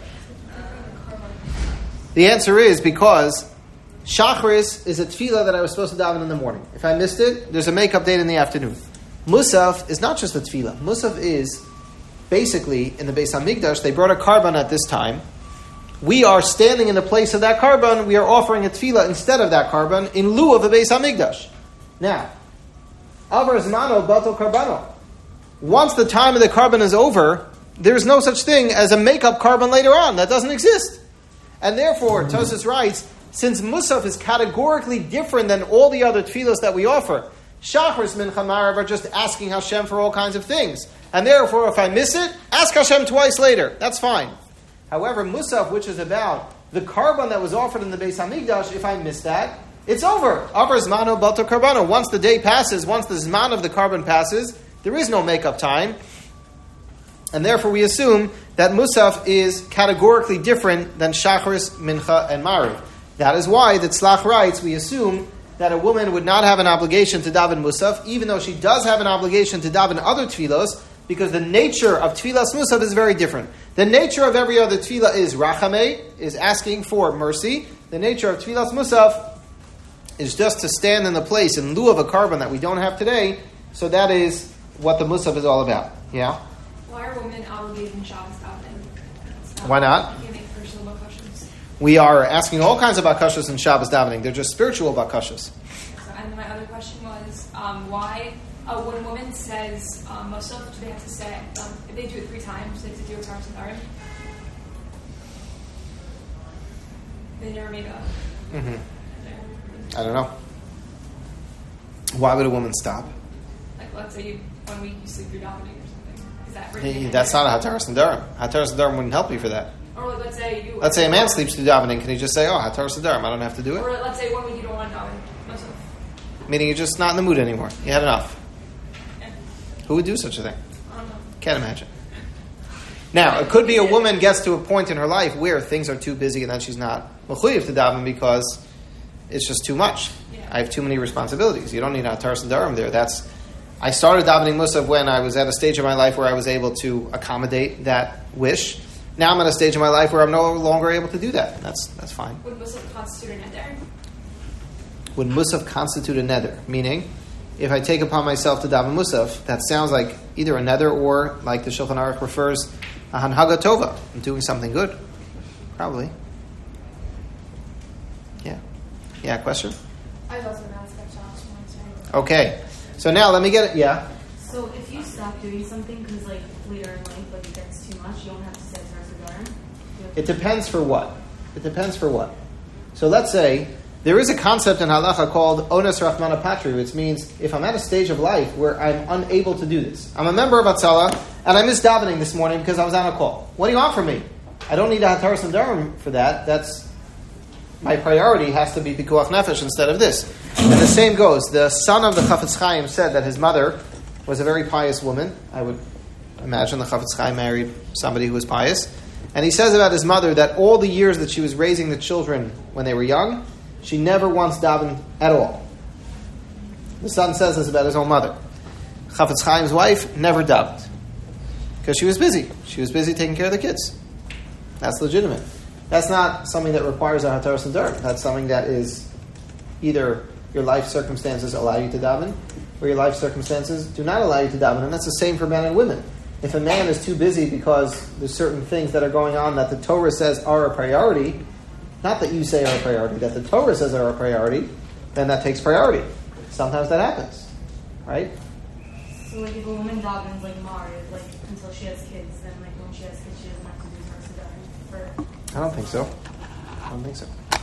The answer is because Shacharis is a tefillah that I was supposed to daven in the morning. If I missed it, there's a makeup date in the afternoon. Musaf is not just a tefillah. Musaf is basically, in the Beis HaMikdash, they brought a karban at this time. We are standing in the place of that karban. We are offering a tefillah instead of that karban in lieu of the Beis HaMikdash. Now, Avar Zmano Bato Karbano. Once the time of the karban is over, there is no such thing as a makeup karban later on. That doesn't exist. And therefore, Tosas writes, since Musaf is categorically different than all the other tefillos that we offer, Shacharis Mincha Marav are just asking Hashem for all kinds of things. And therefore, if I miss it, ask Hashem twice later. That's fine. However, Musaf, which is about the karban that was offered in the Beis HaMikdash, if I miss that, it's over. Avar Zmano Bato Karbano. Once the day passes, once the Zman of the karban passes, there is no makeup time. And therefore we assume that Musaf is categorically different than Shacharis, Mincha, and Mariv. That is why the Tzlach writes, we assume that a woman would not have an obligation to daven Musaf, even though she does have an obligation to daven other tefillos, because the nature of tefillas Musaf is very different. The nature of every other tefillah is rachamei, is asking for mercy. The nature of tefillas Musaf is just to stand in the place in lieu of a karban that we don't have today. So that is what the Musaf is all about. Yeah? Why are women obligated in Shabbos davening? Why not? You make personal bakashas. We are asking all kinds of bakashas in Shabbos davening. They're just spiritual bakashas. And my other question was, why, when a woman says Musaf, do they have to say, if they do it 3 times, they have to do a Taras and Darim? They never made a... I don't know. Why would a woman stop? Like, let's say when you sleep, you're davening or something. Is that really That's not a Hataras and Darim. Hataras and Darim wouldn't help you for that. Or like, let's say a man sleeps through davening. Can he just say, oh, Hataras and Darim, I don't have to do it? Or let's say 1 week you don't want to daven Musaf. Meaning you're just not in the mood anymore. You had enough. Yeah. Who would do such a thing? I don't know. Can't imagine. Now, it could be a woman gets to a point in her life where things are too busy and then she's not mechuyev to daven because it's just too much. Yeah. I have too many responsibilities. You don't need Hataras and Darim there. I started davening Musaf when I was at a stage of my life where I was able to accommodate that wish. Now I'm at a stage of my life where I'm no longer able to do that. That's fine. Would Musaf constitute a neder? Would Musaf constitute a neder? Meaning, if I take upon myself to daven Musaf, that sounds like either a neder or, like the Shulchan Aruch refers, a hanhaga tova. I'm doing something good. Probably. Yeah, question? I was also going to ask about Shabbos once, right? Okay. So now let me get it. Yeah. So if you stop doing something because like later in life, like it gets too much, you don't have to say Taras and Darim? It depends for what. So let's say There is a concept in halacha called ones rachmana patri, which means if I'm at a stage of life where I'm unable to do this, I'm a member of Hatzalah, and I missed davening this morning because I was on a call. What do you want from me? I don't need a hataras nedarim for that. That's my priority has to be pikuach nefesh instead of this. And the same goes. The son of the Chafetz Chaim said that his mother was a very pious woman. I would imagine the Chafetz Chaim married somebody who was pious. And he says about his mother that all the years that she was raising the children when they were young, she never once davened at all. The son says this about his own mother. Chafetz Chaim's wife never davened because she was busy. She was busy taking care of the kids. That's legitimate. That's not something that requires a hataras nedarim. That's something that is either your life circumstances allow you to daven, or your life circumstances do not allow you to daven. And that's the same for men and women. If a man is too busy because there's certain things that are going on that the Torah says are a priority, not that you say are a priority, that the Torah says are a priority, then that takes priority. Sometimes that happens, right? So like if a woman davens like married, like until she has kids, then like when she has kids, she doesn't have to do hataras nedarim for. I don't think so.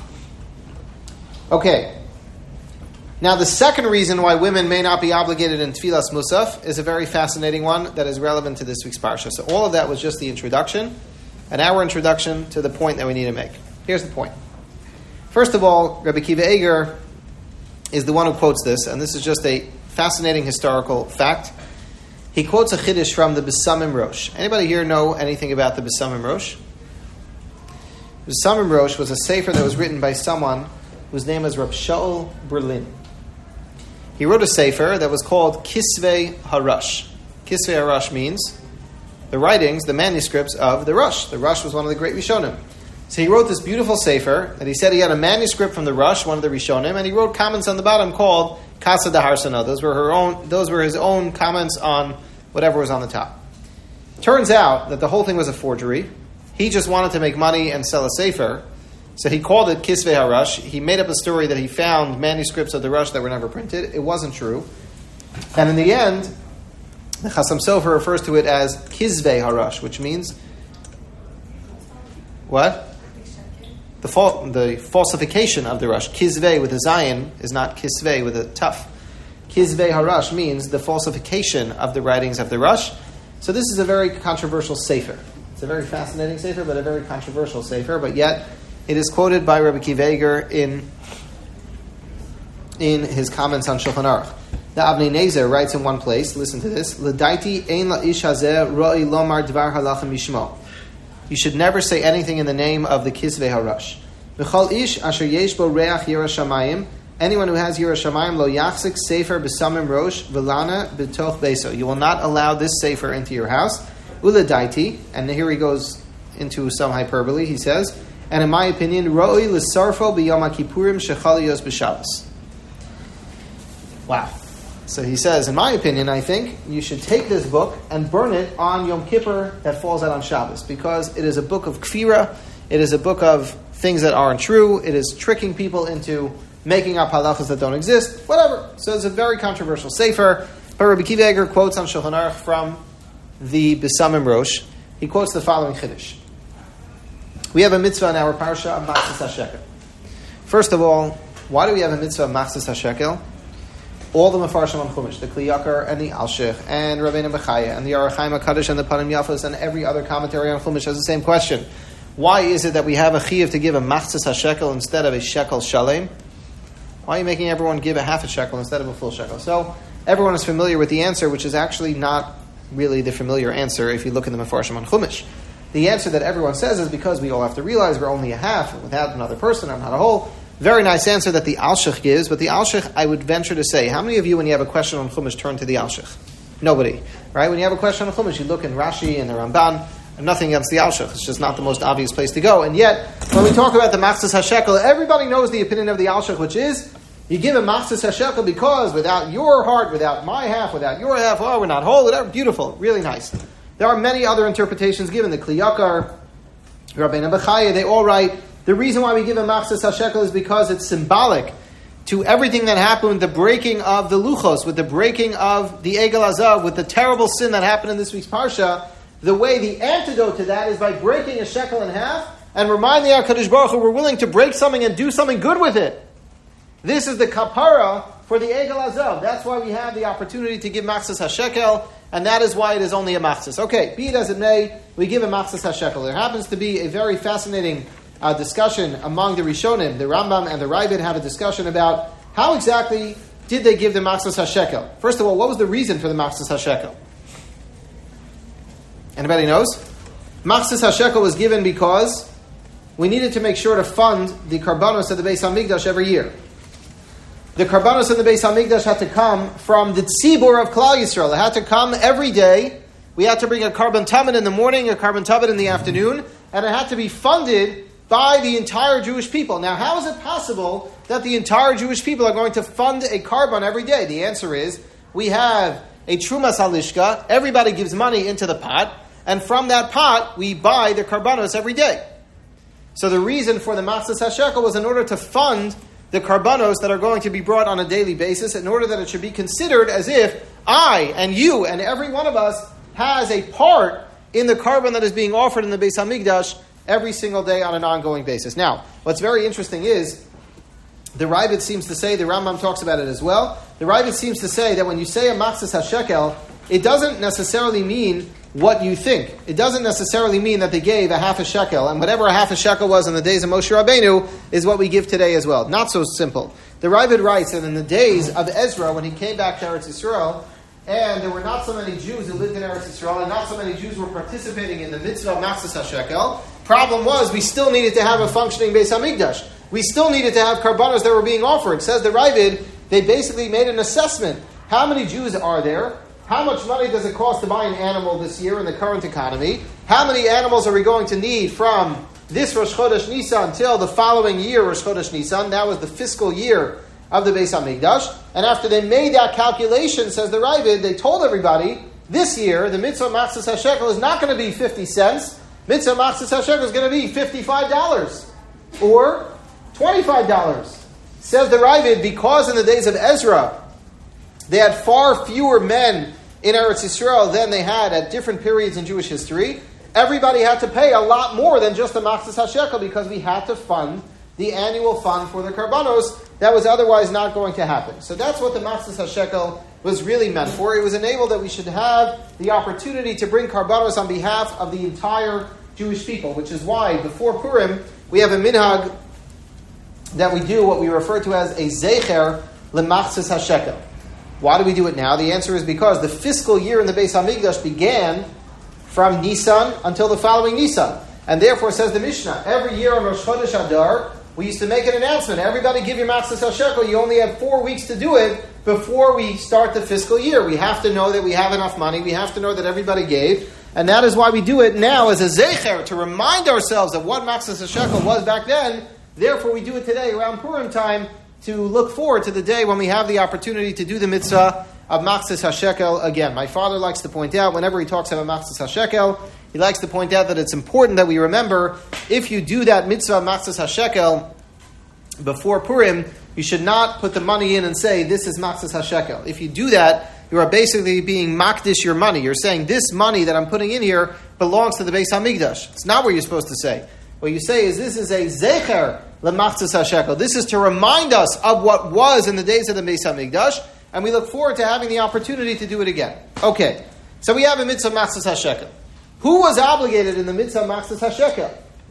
Okay. Now the second reason why women may not be obligated in Tfilas Musaf is a very fascinating one that is relevant to this week's parsha. So all of that was just the introduction, an hour introduction to the point that we need to make. Here's the point. First of all, Rabbi Akiva Eiger is the one who quotes this, and this is just a fascinating historical fact. He quotes a chiddush from the Besamim Rosh. Anybody here know anything about the Besamim Rosh? Besamim Rosh was a sefer that was written by someone whose name is Reb Shaul Berlin. He wrote a sefer that was called Kisvei Harash. Kisvei Harash means the writings, the manuscripts of the Rosh. The Rosh was one of the great Rishonim. So he wrote this beautiful sefer, and he said he had a manuscript from the Rosh, one of the Rishonim, and he wrote comments on the bottom called Kasa Daharsana. Those were his own comments on whatever was on the top. Turns out that the whole thing was a forgery. He just wanted to make money and sell a sefer, so he called it Kisvei Harash. He made up a story that he found manuscripts of the Rosh that were never printed. It wasn't true. And in the end, the Chasam Sofer refers to it as Kisvei Harash, which means what? The falsification of the Rosh. Kisvei with a zayin is not Kisvei with a taf. Kisvei Harash means the falsification of the writings of the Rosh. So this is a very controversial sefer. It's a very fascinating sefer, but a very controversial sefer. But yet, it is quoted by Rabbi Akiva Eiger in his comments on Shulchan Aruch. The Avnei Nezer writes in one place, listen to this, L'daiti ein la'ish hazeh ro'i lomar dvar halacha mishmo. You should never say anything in the name of the Kisvei Harash. V'chol ish asher yesh bo reach yirah shamayim. Anyone who has yirah shamayim lo yachzik sefer b'samim rosh v'lana b'toch beso. You will not allow this sefer into your house. U'ledaiti, and here he goes into some hyperbole, he says, and in my opinion, ro'i l'sarfo b'yom ha'kippurim shechaliyos b'Shabbos. Wow. So he says, in my opinion, I think you should take this book and burn it on Yom Kippur that falls out on Shabbos, because it is a book of kfira, it is a book of things that aren't true, it is tricking people into making up halachas that don't exist, whatever. So it's a very controversial sefer. But Rabbi Akiva Eiger quotes on Shulchan Aruch from the Besamim Rosh. He quotes the following chiddush. We have a mitzvah in our parsha of Machzis HaShekel. First of all, why do we have a mitzvah of Machzis HaShekel? All the Mefarshim on Chumash, the Kli Yakar and the Alshich and Rabbeinu Bechaya and the Aruch Chaim HaKadosh and the Panim Yafos and every other commentary on Chumash has the same question. Why is it that we have a chiyuv to give a Machzis HaShekel instead of a shekel shalem? Why are you making everyone give a half a shekel instead of a full shekel? So everyone is familiar with the answer, which is actually not really the familiar answer if you look in the Mefarshim on Chumash. The answer that everyone says is because we all have to realize we're only a half without another person, I'm not a whole. Very nice answer that the Alshich gives, but the Alshich, I would venture to say, how many of you, when you have a question on Chumash, turn to the Alshich? Nobody, right? When you have a question on Chumash, you look in Rashi and the Ramban, and nothing against the Alshich. It's just not the most obvious place to go. And yet, when we talk about the Machzis HaShekel, everybody knows the opinion of the Alshich, which is, you give a Machzis HaShekel because without your heart, without my half, without your half, oh, we're not whole, whatever. Beautiful, really nice. There are many other interpretations given. The Kli Yakar, Rabbeinu Bechaya, they all write, the reason why we give a Machzis HaShekel is because it's symbolic to everything that happened with the breaking of the Luchos, with the breaking of the Egel Azav, with the terrible sin that happened in this week's Parsha. The way, the antidote to that is by breaking a shekel in half and reminding HaKadosh Baruch Hu we're willing to break something and do something good with it. This is the kapara for the Egel Azav. That's why we have the opportunity to give Machzas HaShekel, and that is why it is only a Machzas. Okay, be it as it may, we give a Machzas HaShekel. There happens to be a very fascinating discussion among the Rishonim. The Rambam and the Ravid have a discussion about how exactly did they give the Machzas HaShekel. First of all, what was the reason for the Machzas HaShekel? Anybody knows? Machzas HaShekel was given because we needed to make sure to fund the Karbanos of the Beis HaMikdash every year. The Karbanos of the Beis HaMikdash had to come from the Tzibur of Klal Yisrael. It had to come every day. We had to bring a Karban Tamid in the morning, a Karban Tamid in the afternoon, and it had to be funded by the entire Jewish people. Now, how is it possible that the entire Jewish people are going to fund a Karban every day? The answer is, we have a Trumas Halishka, everybody gives money into the pot, and from that pot, we buy the Karbanos every day. So the reason for the Machzas HaShekel was in order to fund the Karbanos that are going to be brought on a daily basis, in order that it should be considered as if I and you and every one of us has a part in the Karban that is being offered in the Beis HaMikdash every single day on an ongoing basis. Now, what's very interesting is, the Ravid seems to say, the Rambam talks about it as well, the Ravid seems to say that when you say a Machzas HaShekel, it doesn't necessarily mean what you think. It doesn't necessarily mean that they gave a half a shekel, and whatever a half a shekel was in the days of Moshe Rabbeinu is what we give today as well. Not so simple. The Ravid writes that in the days of Ezra, when he came back to Eretz Yisrael, and there were not so many Jews who lived in Eretz Yisrael, and not so many Jews were participating in the mitzvah of Machzas HaShekel, problem was we still needed to have a functioning Beis HaMikdash. We still needed to have karbanos that were being offered. Says the Ravid, they basically made an assessment. How many Jews are there? How much money does it cost to buy an animal this year in the current economy? How many animals are we going to need from this Rosh Chodesh Nisan until the following year, Rosh Chodesh Nisan? That was the fiscal year of the Beis HaMikdash. And after they made that calculation, says the Ravid, they told everybody, this year, the mitzvah Machzas HaShekel is not going to be 50 cents. Mitzvah Machzas HaShekel is going to be $55 or $25. Says the Ravid, because in the days of Ezra, they had far fewer men in Eretz Yisrael than they had at different periods in Jewish history. Everybody had to pay a lot more than just the Machzas HaShekel because we had to fund the annual fund for the Karbanos that was otherwise not going to happen. So that's what the Machzas HaShekel was really meant for. It was enabled that we should have the opportunity to bring Karbanos on behalf of the entire Jewish people, which is why before Purim we have a minhag that we do what we refer to as a Zecher LeMachzas HaShekel. Why do we do it now? The answer is because the fiscal year in the Beis HaMikdash began from Nisan until the following Nisan. And therefore, says the Mishnah, every year on Rosh Chodesh Adar, we used to make an announcement. Everybody give your Machzas HaShekel. You only have 4 weeks to do it before we start the fiscal year. We have to know that we have enough money. We have to know that everybody gave. And that is why we do it now as a Zecher, to remind ourselves of what Machzas HaShekel was back then. Therefore, we do it today around Purim time, to look forward to the day when we have the opportunity to do the mitzvah of Machzas HaShekel again. My father likes to point out, whenever he talks about Machzas HaShekel, he likes to point out that it's important that we remember, if you do that mitzvah of Machzas HaShekel before Purim, you should not put the money in and say, this is Machzas HaShekel. If you do that, you are basically being makdish your money. You're saying, this money that I'm putting in here belongs to the Beis HaMikdash. It's not what you're supposed to say. What you say is, this is a zecher l'machzas HaShekel. This is to remind us of what was in the days of the Beis HaMikdash, and we look forward to having the opportunity to do it again. Okay, so we have a mitzvah machzas HaShekel. Who was obligated in the mitzvah machzas HaShekel?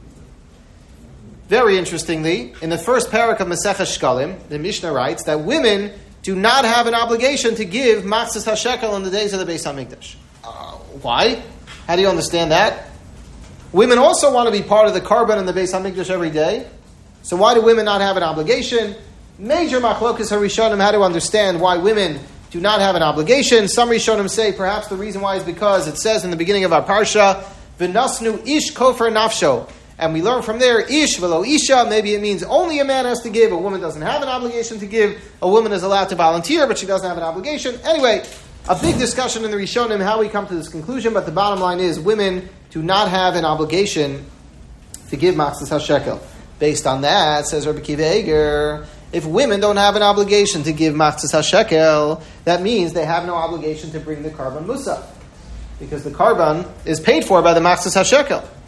Very interestingly, in the first parak of Maseches Shkalim, the Mishnah writes that women do not have an obligation to give machzas HaShekel in the days of the Beis HaMikdash. Why? How do you understand that? Women also want to be part of the Karban in the Beis HaMikdash every day. So why do women not have an obligation? Major machlokas harishonim how to understand why women do not have an obligation. Some rishonim say perhaps the reason why is because it says in the beginning of our parsha, v'nasnu ish kofer nafsho. And we learn from there, ish velo isha, maybe it means only a man has to give, a woman doesn't have an obligation to give, a woman is allowed to volunteer, but she doesn't have an obligation. Anyway, a big discussion in the rishonim how we come to this conclusion, but the bottom line is women do not have an obligation to give Machzas HaShekel. Based on that, says Rabbi Kiva Eger, if women don't have an obligation to give Machzas HaShekel, that means they have no obligation to bring the Karban Musaf, because the Karban is paid for by the Machzas HaShekel.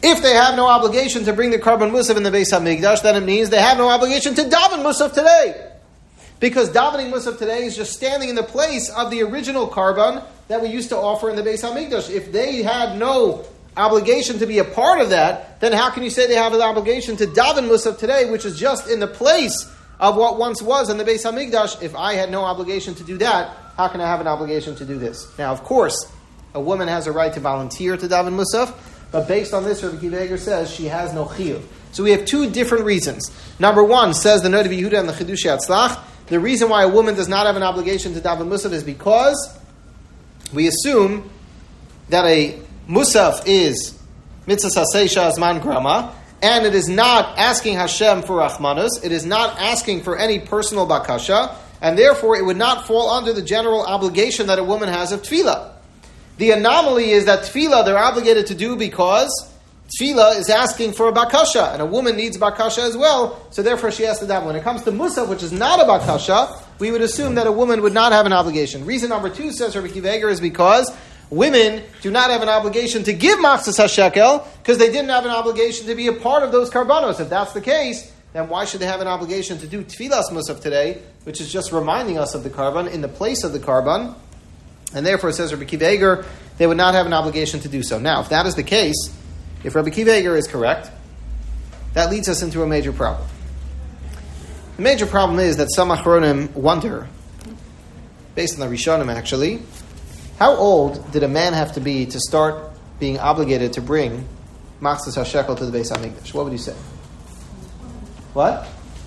If they have no obligation to bring the Karban Musaf in the Beis HaMikdash, then it means they have no obligation to daven Musaf today. Because davening Musaf today is just standing in the place of the original Karban that we used to offer in the Beis HaMikdash. If they had no obligation to be a part of that, then how can you say they have an obligation to daven Musaf today, which is just in the place of what once was in the Beis HaMikdash? If I had no obligation to do that, how can I have an obligation to do this? Now, of course, a woman has a right to volunteer to daven Musaf, but based on this, Rabbi Akiva Eiger says she has no chiyuv. So we have two different reasons. Number one, says the Noda B'Yehuda and the Chidushei Hatzlach, the reason why a woman does not have an obligation to daven Musaf is because we assume that a Musaf is mitzvah sasei zman grama, and it is not asking Hashem for rachmanus, it is not asking for any personal bakasha, and therefore it would not fall under the general obligation that a woman has of tefillah. The anomaly is that tefillah they're obligated to do because tefillah is asking for a bakasha, and a woman needs bakasha as well, so therefore she has to daven. When it comes to musaf, which is not a bakasha, we would assume that a woman would not have an obligation. Reason number two, says Rabbi Akiva Eiger, is because women do not have an obligation to give machzas hashekel because they didn't have an obligation to be a part of those karbanos. If that's the case, then why should they have an obligation to do tefillas musaf today, which is just reminding us of the karban in the place of the karban? And therefore, it says Rabbi Akiva Eiger, they would not have an obligation to do so. Now, if that is the case, if Rabbi Akiva Eiger is correct, that leads us into a major problem. The major problem is that some Achronim wonder, based on the Rishonim actually, how old did a man have to be to start being obligated to bring machzas hashekel to the Beis HaMikdash? What would you say? What?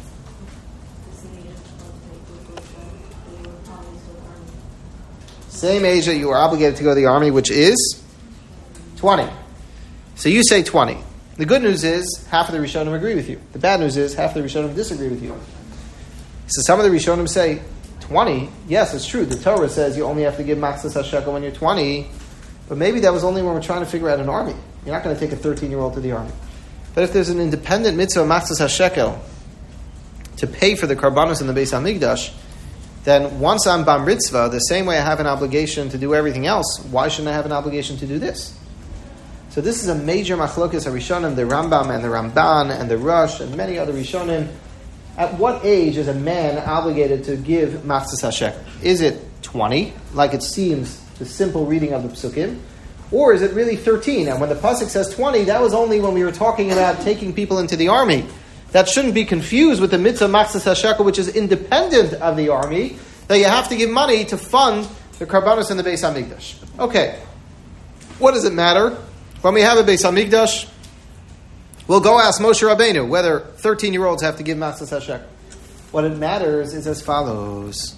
Same age that you were obligated to go to the army, which is 20. So you say 20. The good news is half of the Rishonim agree with you. The bad news is half of the Rishonim disagree with you. So some of the Rishonim say 20. Yes, it's true. The Torah says you only have to give machzas hashekel when you're 20. But maybe that was only when we're trying to figure out an army. You're not going to take a 13-year-old to the army. But if there's an independent mitzvah machzas hashekel to pay for the karbanos in the Beis HaMikdash, then once I'm bar mitzvah, the same way I have an obligation to do everything else, why shouldn't I have an obligation to do this? So this is a major machlokas HaRishonim, the Rambam and the Ramban and the Rosh and many other Rishonim. At what age is a man obligated to give machzas hashekel? Is it 20, like it seems the simple reading of the Psukim? Or is it really 13? And when the Pasuk says 20, that was only when we were talking about taking people into the army. That shouldn't be confused with the mitzvah machzas hashekel, which is independent of the army, that you have to give money to fund the karbanos in the Beis HaMikdash. Okay, what does it matter? When we have a Beis HaMikdash, we'll go ask Moshe Rabbeinu whether 13-year-olds have to give machzas hashekel. What it matters is as follows.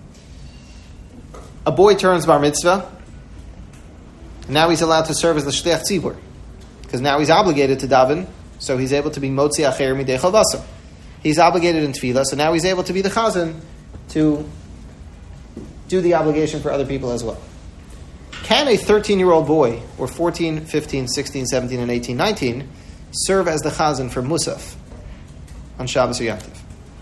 A boy turns bar mitzvah, and now he's allowed to serve as the shliach tzibur, because now he's obligated to daven, so he's able to be motzi acher midei chalvasa. He's obligated in tefillah, so now he's able to be the chazan to do the obligation for other people as well. Can a 13-year-old boy, or 14, 15, 16, 17, and 18, 19, serve as the chazan for musaf on Shabbos or Yom Tov?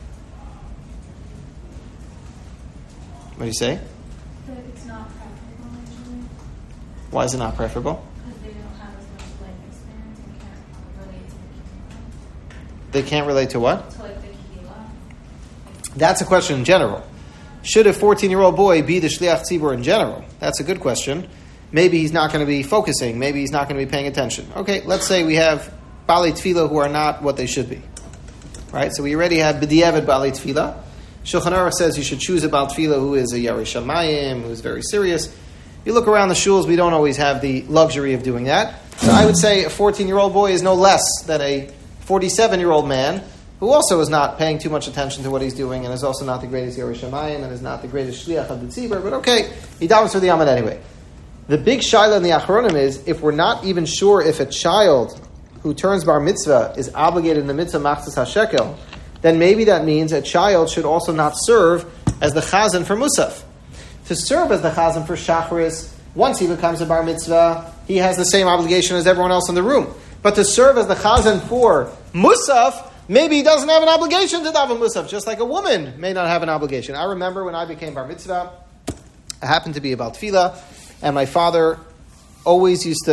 What do you say? But it's not preferable usually. Why is it not preferable? Because they don't have as much life experience and can't relate to the kihila. They can't relate to what? To like the kihila. That's a question in general. Should a 14-year-old boy be the shliach tzibur in general? That's a good question. Maybe he's not going to be focusing. Maybe he's not going to be paying attention. Okay, let's say we have balei tefillah who are not what they should be. Right? So we already have b'diavad balei tefillah. Shulchan Aruch says you should choose a bal tefillah who is a yarei shamayim, who is very serious. You look around the shuls, we don't always have the luxury of doing that. So I would say a 14-year-old boy is no less than a 47-year-old man who also is not paying too much attention to what he's doing and is also not the greatest yarei shamayim and is not the greatest shliach of the tzibur, but okay, he davens for the Yamad anyway. The big shaila in the Achronim is, if we're not even sure if a child who turns bar mitzvah is obligated in the mitzvah machzas hashekel, then maybe that means a child should also not serve as the chazan for musaf. To serve as the chazan for shacharis, once he becomes a bar mitzvah, he has the same obligation as everyone else in the room. But to serve as the chazan for musaf, maybe he doesn't have an obligation to daven musaf, just like a woman may not have an obligation. I remember when I became bar mitzvah, I happened to be about tefillah, and my father always used to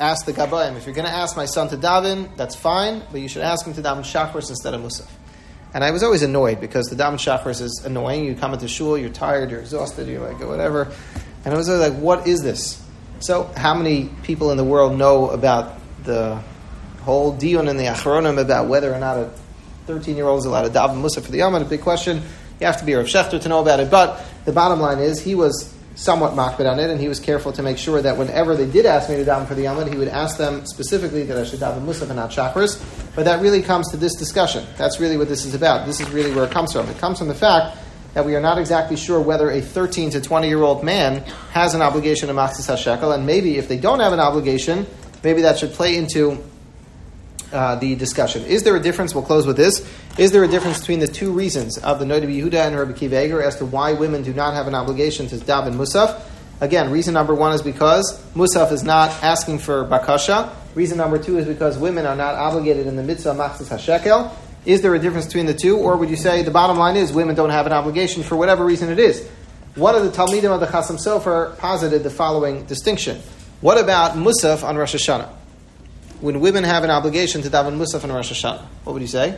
ask the Gabayim, if you're going to ask my son to daven, that's fine, but you should ask him to daven Shachris instead of Musaf. And I was always annoyed because the daven Shachris is annoying. You come into shul, you're tired, you're exhausted, you're like, whatever. And I was always like, what is this? So how many people in the world know about the whole diyun in the Achronim about whether or not a 13-year-old is allowed to daven Musaf for the Yom? A big question. You have to be a Rav Shechter to know about it. But the bottom line is, he was somewhat makbid on it, and he was careful to make sure that whenever they did ask me to daven for the Yom, he would ask them specifically that I should daven Musaf and not Shachris. But that really comes to this discussion. That's really what this is about. This is really where it comes from. It comes from the fact that we are not exactly sure whether a 13 to 20-year-old man has an obligation to Machzis HaShekel, and maybe if they don't have an obligation, maybe that should play into the discussion. Is there a difference? We'll close with this. Is there a difference between the two reasons of the Noda B'Yehuda and Rabbi Akiva Eiger as to why women do not have an obligation to daven Musaf? Again, reason number one is because Musaf is not asking for bakasha. Reason number two is because women are not obligated in the mitzvah Machzis HaShekel. Is there a difference between the two? Or would you say the bottom line is women don't have an obligation for whatever reason it is? One of the Talmidim of the Chasam Sofer posited the following distinction. What about Musaf on Rosh Hashanah? When women have an obligation to daven Musaf on Rosh Hashanah, what would you say?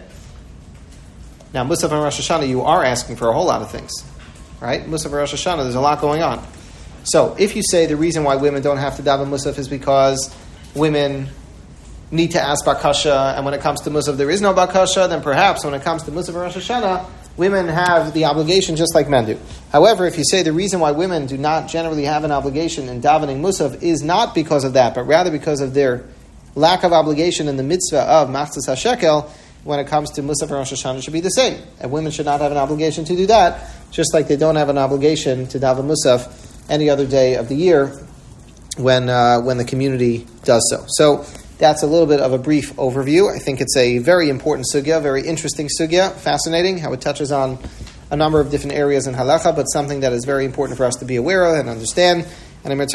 Now, Musaf on Rosh Hashanah, you are asking for a whole lot of things. Right? Musaf on Rosh Hashanah, there's a lot going on. So, if you say the reason why women don't have to daven Musaf is because women need to ask bakasha, and when it comes to Musaf there is no bakasha, then perhaps when it comes to Musaf and Rosh Hashanah, women have the obligation just like men do. However, if you say the reason why women do not generally have an obligation in davening Musaf is not because of that, but rather because of their lack of obligation in the mitzvah of Machzis HaShekel, when it comes to Musaf and Rosh Hashanah, it should be the same. And women should not have an obligation to do that, just like they don't have an obligation to daven Musaf any other day of the year when the community does so. So that's a little bit of a brief overview. I think it's a very important sugya, very interesting sugya, fascinating how it touches on a number of different areas in halacha, but something that is very important for us to be aware of and understand. And I'm